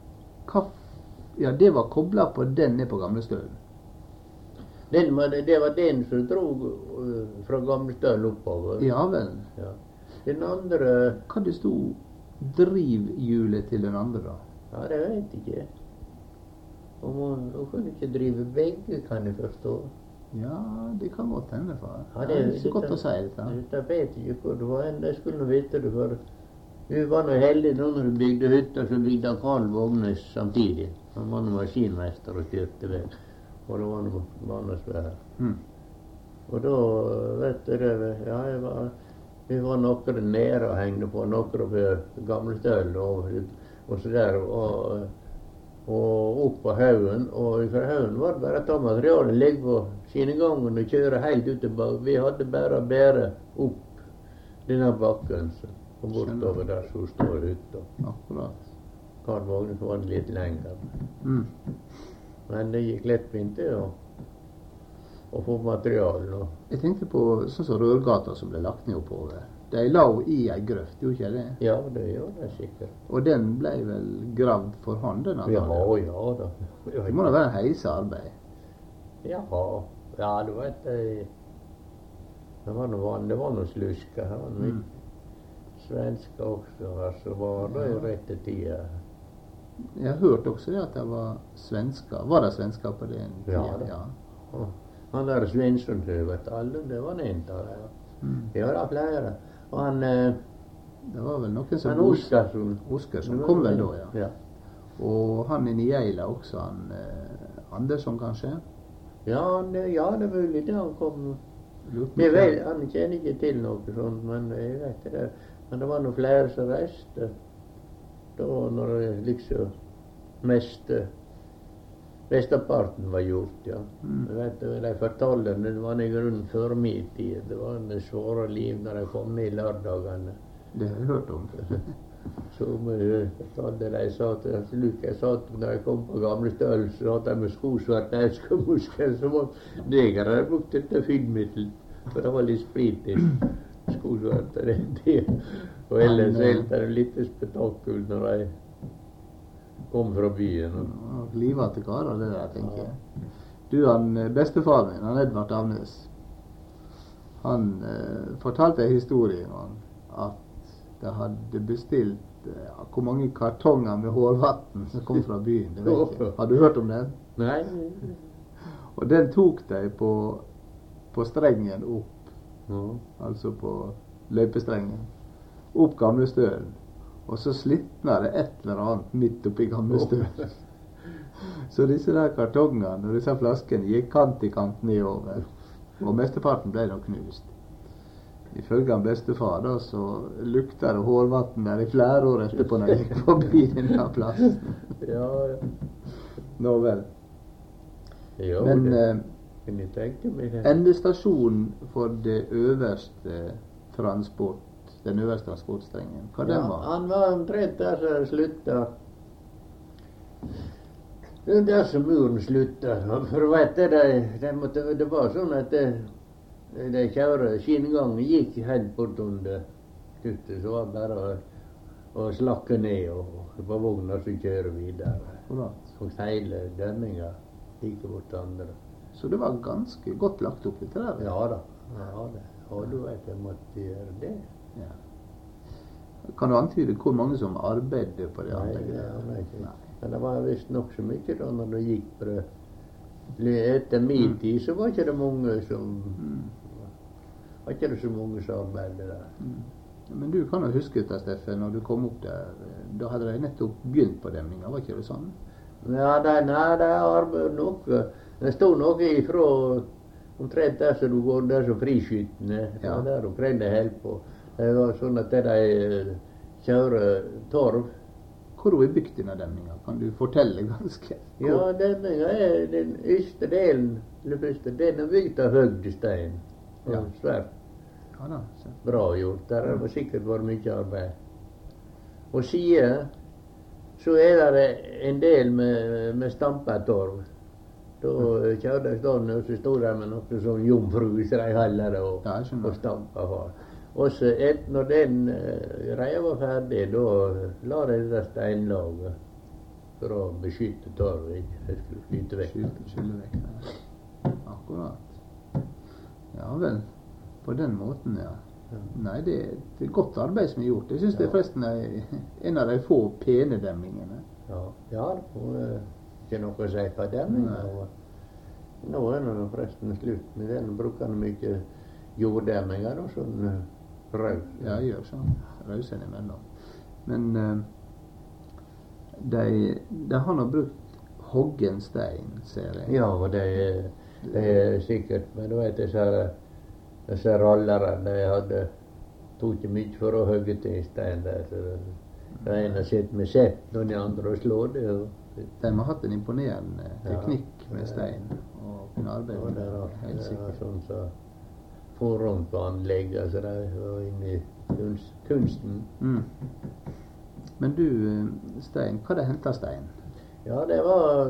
[SPEAKER 1] det var koblet på den ned på Gamlestølen?
[SPEAKER 2] Det var den som drog fra Gamlestølen oppover.
[SPEAKER 1] Ja vel.
[SPEAKER 2] Ja. Den andre...
[SPEAKER 1] Hva det stod drivhjulet til den andre da?
[SPEAKER 2] Ja, det vet jeg ikke. Hun kunne ikke drive begge, kan jeg forstå.
[SPEAKER 1] Ja, det kan godt hende, far.
[SPEAKER 2] Ja, det er
[SPEAKER 1] så godt å si dette.
[SPEAKER 2] Det vet jeg ikke hvor det var. Jeg skulle nå vite det, for vi var nå heldige når vi bygde hytta, så bygde Karl Vågnes samtidig. Han var nå maskinmester og styrte vei. Og det var noe mannesvær. Og da, vet du det, vi var noen nede og hengte på, noen på Gamlestølen og så der, og opp på haugen, og fra haugen var det bare å ta materialet, legge på skinnegangen og kjøre helt ut til bakken. Vi hadde bare å bære opp denne bakken, og bortover der så står hytta.
[SPEAKER 1] Akkurat.
[SPEAKER 2] Karl Vågnes var det litt lenger. Men det gikk lettvint det å få materiale.
[SPEAKER 1] Jeg tenkte på sånn som rørgata som ble lagt ned oppover. De la i ei grøft, gjorde ikke det?
[SPEAKER 2] Ja, det gjør det sikkert.
[SPEAKER 1] Og den ble vel gravd for hånd, den?
[SPEAKER 2] Ja da.
[SPEAKER 1] Det må da være en heisearbeid?
[SPEAKER 2] Ja, du vet det var noe slusker her. Svensker også, så var det i rette tida.
[SPEAKER 1] Jeg har hørt også det at det var svensker. Var det svensker på den tida?
[SPEAKER 2] Ja. Han der Svensson, vet alle, det var en av dem. Ja, det var flere. Og han...
[SPEAKER 1] Det var vel noen som... Oskarsson kom vel da,
[SPEAKER 2] ja.
[SPEAKER 1] Og han i Nieila også, han Andersson kanskje?
[SPEAKER 2] Ja, det er mulig det han kom. Han kjenner ikke til noe sånt, men jeg vet det. Men det var noen flere som reiste. Da når det liksom mesteparten var gjort, ja. Jeg vet det, de fortalte det var i grunnen før min tid. Det var en svåre liv når de kom i lørdagene.
[SPEAKER 1] Det har jeg hørt om.
[SPEAKER 2] Så fortalte de sa til Lukas at når de kom på Gamlestølen, så hadde de med skosvart eiskemuskel, så var negere brukte til fyllmiddel. For det var litt sprit i skosvart av den tiden. Og ellers helt er det litt spetakkel når de kom fra byen.
[SPEAKER 1] Livet til karer, det der, tenker jeg. Du, bestefaren min, han Edvard Avnes, han fortalte en historie om at de hadde bestilt hvor mange kartonger med hårvatten som kom fra byen. Det vet jeg. Har du hørt om den?
[SPEAKER 2] Nei.
[SPEAKER 1] Og den tok de på strengen opp, altså på løypestrengen, opp Gamlestølen. Og så slittna det et eller annet midt oppi Gamlestølen. Så disse der kartongene og disse flaskene gikk kant i kant nedover. Og mesteparten ble da knust. Ifølge han bestefar da, så lukta det hårvatten der i flere år etterpå når jeg gikk forbi denne plassen.
[SPEAKER 2] Ja.
[SPEAKER 1] Nå vel.
[SPEAKER 2] Jo,
[SPEAKER 1] Men
[SPEAKER 2] det kan jeg tenke meg.
[SPEAKER 1] endestasjonen for det øverste den øverste transportstrengen, hva den var?
[SPEAKER 2] Han var omtrent der som slutta. Det er der som muren slutta. For du vet det var sånn at de kjøre skinnegangen gikk helt bortunder skuttet, så var det bare å slakke ned og på vogna så kjøre videre. Og hele dømminga like bort andre.
[SPEAKER 1] Så det var ganske godt lagt opp dette der?
[SPEAKER 2] Ja da. Og du vet jeg måtte gjøre det.
[SPEAKER 1] Ja. Kan du antyde hvor mange som arbeidet på det
[SPEAKER 2] Nei,
[SPEAKER 1] anlegget?
[SPEAKER 2] det aner jeg ikke. Men det var visst nok så mye da når det gikk på det. Etter min tid så var ikke det mange som var ikke det så mange som arbeidet der.
[SPEAKER 1] Men du kan jo huske dette, Steffen, når du kom opp der. Da hadde de nettopp begynt på demminga, var ikke det sånn?
[SPEAKER 2] Ja, de arbeidet noe. Det stod noe ifra omtrent der som du går der som friskyttende.
[SPEAKER 1] Ja.
[SPEAKER 2] Der omkring de holdt på. Det var sånn at de kjører torv.
[SPEAKER 1] Hvor er bygd denne demminga? Kan du fortelle ganske?
[SPEAKER 2] Ja, demminga er den ytste delen. Den er bygd av høgd stein.
[SPEAKER 1] Ja.
[SPEAKER 2] Svært
[SPEAKER 1] Ja da.
[SPEAKER 2] bra gjort. Der har det sikkert vært mye arbeid. Og siden så er det en del med stampet torv. Da kjørte jeg sånn, og så stod der med noe sånn jomfru som de holder det og stampa for. Og så når den greia var ferdig, da la de det steinlaget for å beskytte torv, ikke det skulle flyte vekk.
[SPEAKER 1] Skylle vekk. Akkurat. Ja vel. På den måten, ja. Nei, det er et godt arbeid som er gjort. Jeg synes det er forresten en av de få pene demmingene.
[SPEAKER 2] Ja, det var ikke noe å si på demminga. Nå er det forresten slutt med den. Bruker de mye jorddemminger og sånn raus.
[SPEAKER 1] Ja, jeg gjør sånn. Raus innimellom. Men de har nå brukt hoggen stein, ser jeg.
[SPEAKER 2] Ja, og det er sikkert. Men du vet, disse rallere, de tok ikke mye for å hogge til stein der. Så det ene sitter med sett og de andre å slå det.
[SPEAKER 1] De har hatt en imponerende teknikk med stein og kunne arbeide med det. Helt sikkert.
[SPEAKER 2] Sånn så forhånd på anlegg, altså de var inne i kunsten.
[SPEAKER 1] Men du, Stein, hva det hentet stein?
[SPEAKER 2] Ja, det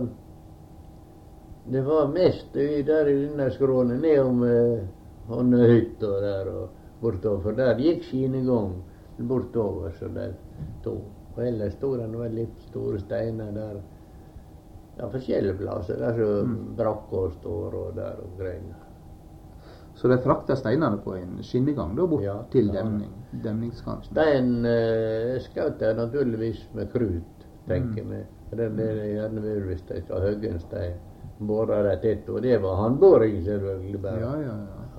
[SPEAKER 2] var mest der i denne skrånen nedom Håndøyhytta der og bortover. For der gikk skinegang bortover, så det tok. Og ellers stod det noen litt store steiner der. Ja, forskjellige plasser. Der så brakka står og der omkring.
[SPEAKER 1] Så de frakta steinene på en skinnegang da bort til demningskanten?
[SPEAKER 2] Stein skjøt jeg naturligvis med krut, tenker jeg. Det er gjerne vel hvis de skal hogge en stein. Båret det tett, og det var handboring selvfølgelig bare.
[SPEAKER 1] Ja.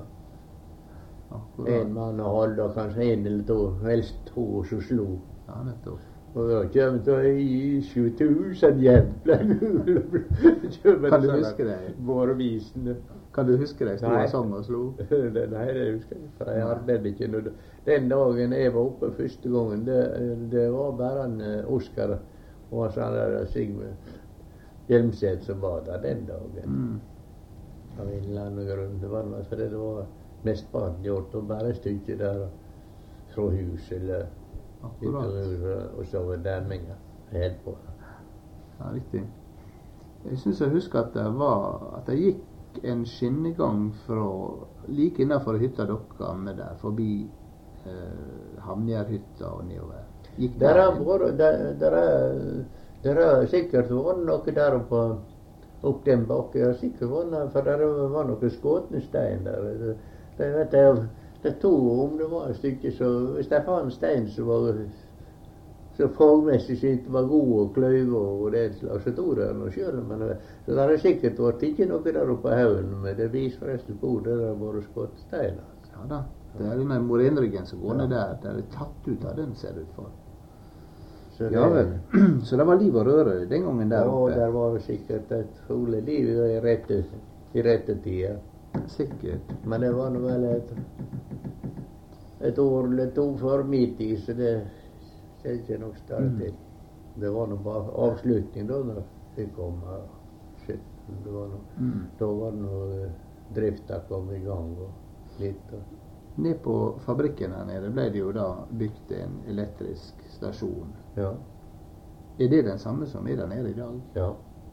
[SPEAKER 2] En mann og holdt, kanskje en eller to, helst to som slo.
[SPEAKER 1] Ja, nettopp.
[SPEAKER 2] Og da kommer det i 7000 jævla
[SPEAKER 1] Kan du huske det?
[SPEAKER 2] Bårevisene.
[SPEAKER 1] Kan du huske det? Stod sang og slo?
[SPEAKER 2] Nei, det husker jeg. For jeg arbeidet ikke. Den dagen jeg var oppe første gangen, det var bare en Oskar og sånn der Sigmund Hjelmseth som var der den dagen. Av en eller annen grunn. Det var fordi det var mestparten gjort, og bare et stykke der fra huset eller og så var demminga helt på.
[SPEAKER 1] Ja, riktig. Jeg synes jeg husker at det gikk en skinnegang fra like innenfor hytta dere med der, forbi Hamnjærhytta og nedover. Gikk der er sikkert vært noe der opp den bakken. Jeg har sikkert vært, for der var noe skåtnestein der. Det vet jeg. Det tog om det var et stykke, så hvis jeg fant en stein som var så fagmessig sett var god og kløyve og det slags, så tog det noe selv. Men så det har sikkert vært ikke noe der oppe på haugen, men det viser forresten på det der var skåtstein. Ja da, det er denne morenryggen som går ned der. Det er tatt ut av den, ser det ut for. Ja vel. Så det var liv og røre den gangen der oppe?
[SPEAKER 2] Ja, der var sikkert et rolig liv i rette tida.
[SPEAKER 1] Sikkert.
[SPEAKER 2] Men det var nå vel et år eller to før min tid, så det ser ikke noe større til. Det var nå bare avslutning da når vi kom her. Det var noe, da var det noe drifta kom i gang og litt.
[SPEAKER 1] Ned på fabrikken her nede ble det jo da bygd en elektrisk stasjon.
[SPEAKER 2] Ja.
[SPEAKER 1] Er det den samme som er der nede i dag?
[SPEAKER 2] Ja.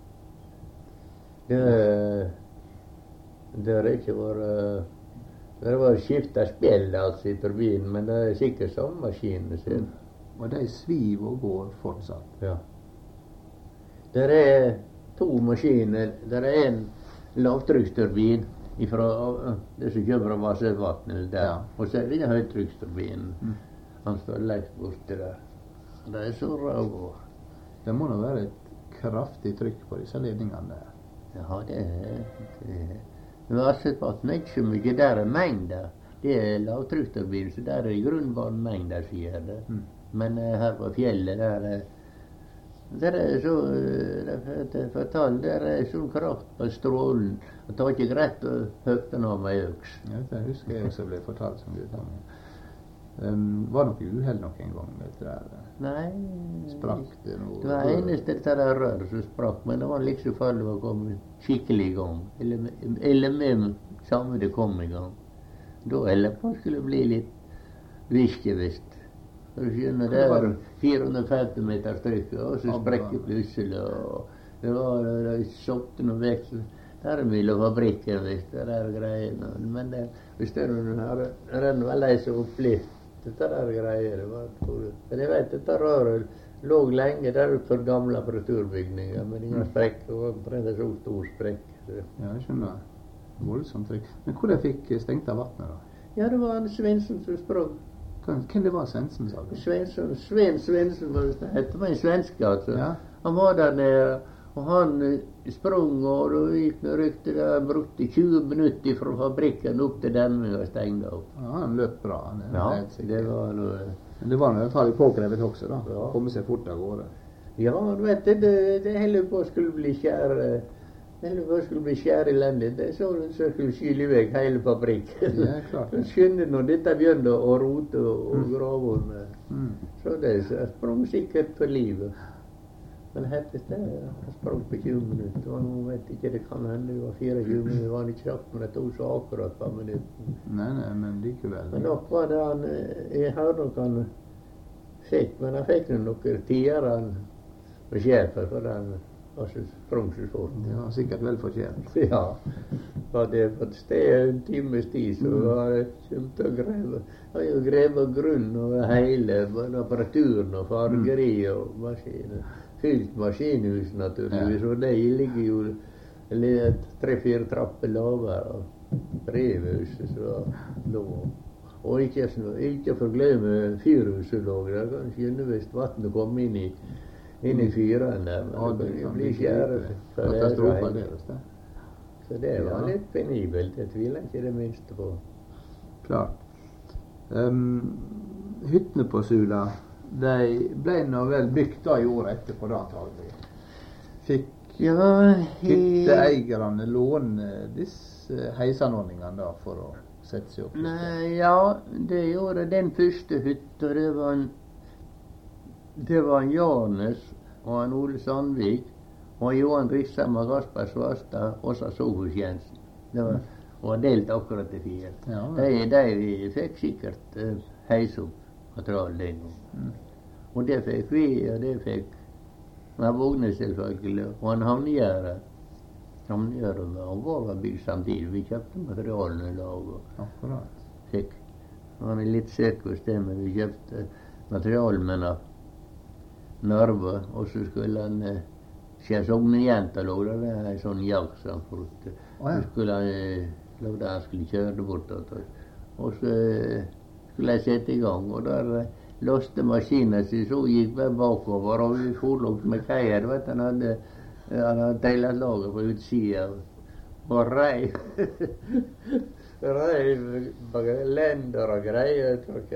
[SPEAKER 2] Det har ikke vært det var skifta spill altså i turbinen, men det er sikkert samme maskinene sin.
[SPEAKER 1] Og de sviver og går fortsatt?
[SPEAKER 2] Ja. Det er to maskiner. Det er en lavtrykksturbin ifra det som kommer av Vasselvatnet der. Ja. Og så er det en høytrykksturbinen. Han står lengst borti der. Det er så bra å gå.
[SPEAKER 1] Det må nå være et kraftig trykk på disse ledningene der.
[SPEAKER 2] Ja, det er Vasselvatnet er ikke så mye. Der er mengder. Det er lavtrykksturbin, så der er i grunnen bare mengder, sier det. Men her på fjellet der er så der er sånn kraft på strålen at det var ikke greit å høgte den av med øks.
[SPEAKER 1] Ja, det husker jeg også ble fortalt som gutt. Var det noe uheld noen gang med dette der?
[SPEAKER 2] Nei.
[SPEAKER 1] Sprakk det noe?
[SPEAKER 2] Det var eneste dette der røret som sprakk, men det var liksom før det var kommet skikkelig i gang. Eller med samme det kom i gang. Da eller på skulle det bli litt viske visst. Du skjønner, det var 450 meter stryk, og så sprekker plutselig, og det var soppte noe vekk. Der er mye fabrikker, hvis det er greier. Men hvis det er en veldig så opplevd, dette der greier. Men jeg vet, dette røret lå lenge der for gamle apparaturbygninger, men ingen sprekker, og omtrent så stor sprekk.
[SPEAKER 1] Ja, jeg skjønner. Voldsomt trykk. Men hvor de fikk stengt av vannet da?
[SPEAKER 2] Ja, det var en Svensson som sprang.
[SPEAKER 1] Hvem det var Svensson, sa du?
[SPEAKER 2] Sven Svensson var det hette, var en svenske, altså. Ja. Han var der nede, og han sprang, og da gikk det rykte der, han brukte 20 minutter fra fabrikken opp til denne og stengte opp.
[SPEAKER 1] Ja, han løp bra.
[SPEAKER 2] Ja, det var noe.
[SPEAKER 1] Men det var noe å ta litt påkrevet også, da. Ja. Komme seg fort av gårde.
[SPEAKER 2] Ja, du vet, det heller på skulle bli skjær elendig. Det er sånn at det skulle skylle vekk hele fabrikken.
[SPEAKER 1] Ja, klart.
[SPEAKER 2] Du skjønner når dette begynner å rote og grave under. Så det sprang sikkert for livet. Men hettes det, han sprang på 20 minutter. Og nå vet ikke, det kan hende det var 24 minutter. Det var ikke kjapt, men det tok så akkurat par minutter.
[SPEAKER 1] Nei, men likevel.
[SPEAKER 2] Men nok var det han, jeg hørte nok han fikk, men han fikk noen tider han var sjefer for den. Altså sprungsfort.
[SPEAKER 1] Ja, sikkert vel fortjent.
[SPEAKER 2] Ja. Var det på et sted en times tid, så var det kjempe å greve. Han jo greve grunn over hele apparaturen og fargeri og maskiner. Fylt maskinhus naturligvis, og de ligger jo 3-4 trapper lavere. Brevhuset så lå. Og ikke forglemme fyrhuset lå der. Kanskje undervisst vannet kom inn i fyren der, men det blir skjære. Så det var litt penibelt, jeg tviler ikke det minste på.
[SPEAKER 1] Klart. Hyttene på Sula, de ble nå vel bygd da i året etterpå da, antagelig. Fikk hytteeierne låne disse heisanordningene da for å sette seg opp?
[SPEAKER 2] Nei, ja, det gjorde den første hytta, det var en Jarnes og en Ole Sandvik og Johan Riksheim og Gaspar Svarstad og så Sofus Jensen. Det var delt akkurat til 4. Ja, de fikk sikkert heis opp materiale den gangen. Og det fikk vi, og det fikk Vågnes selvfølgelig, og en havnegjerde. Og vår var bygd samtidig. Vi kjøpte materialene i lag og fikk. Det var litt sirkus det, men vi kjøpte materialene Narve, og så skulle han skjære sognejenta lå der, det er en sånn jakt som han brukte. Så skulle han skulle kjøre det bort, og så skulle jeg sette i gang, og der låste maskinen sin, så gikk vi bakover, og vi for langt med keier, vet du, han hadde teilet laget på utsida, og rei lender og greier,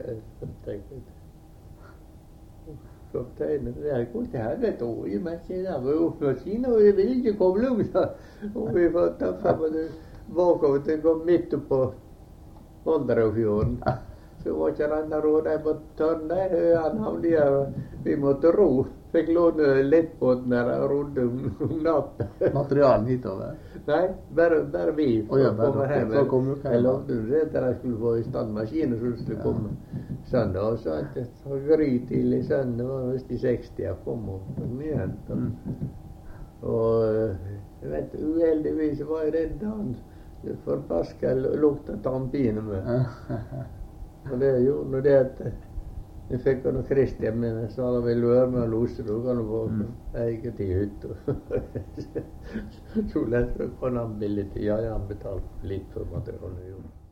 [SPEAKER 2] kapteinen, jeg kom til helvete, og jeg mente, jeg var oppe på siden, og jeg ville ikke komme langt, og vi var tatt bakover til å gå midt opp på Vandreåfjorden. Så var ikke denne ro der på tørne. Han havnet her, vi måtte ro. Fikk låne lettbåten der og rodde om natten.
[SPEAKER 1] Materialen hitover?
[SPEAKER 2] Nei, bare vi kommer hjem.
[SPEAKER 1] Så kom du
[SPEAKER 2] Jeg lovde at de skulle få i stand maskiner så de skulle komme søndag. Og så at det gry tidlig søndag, det var visst i 60 jeg kom og igjen. Og jeg vet, uheldigvis var jeg redd han for Pascal lukta tampine med. Og det gjorde nå det at jeg fikk noe Kristian med meg, så vil du være med og lose, du kan få eget i hytta. Så lett kan han billig til, ja, han betalte litt for materialet.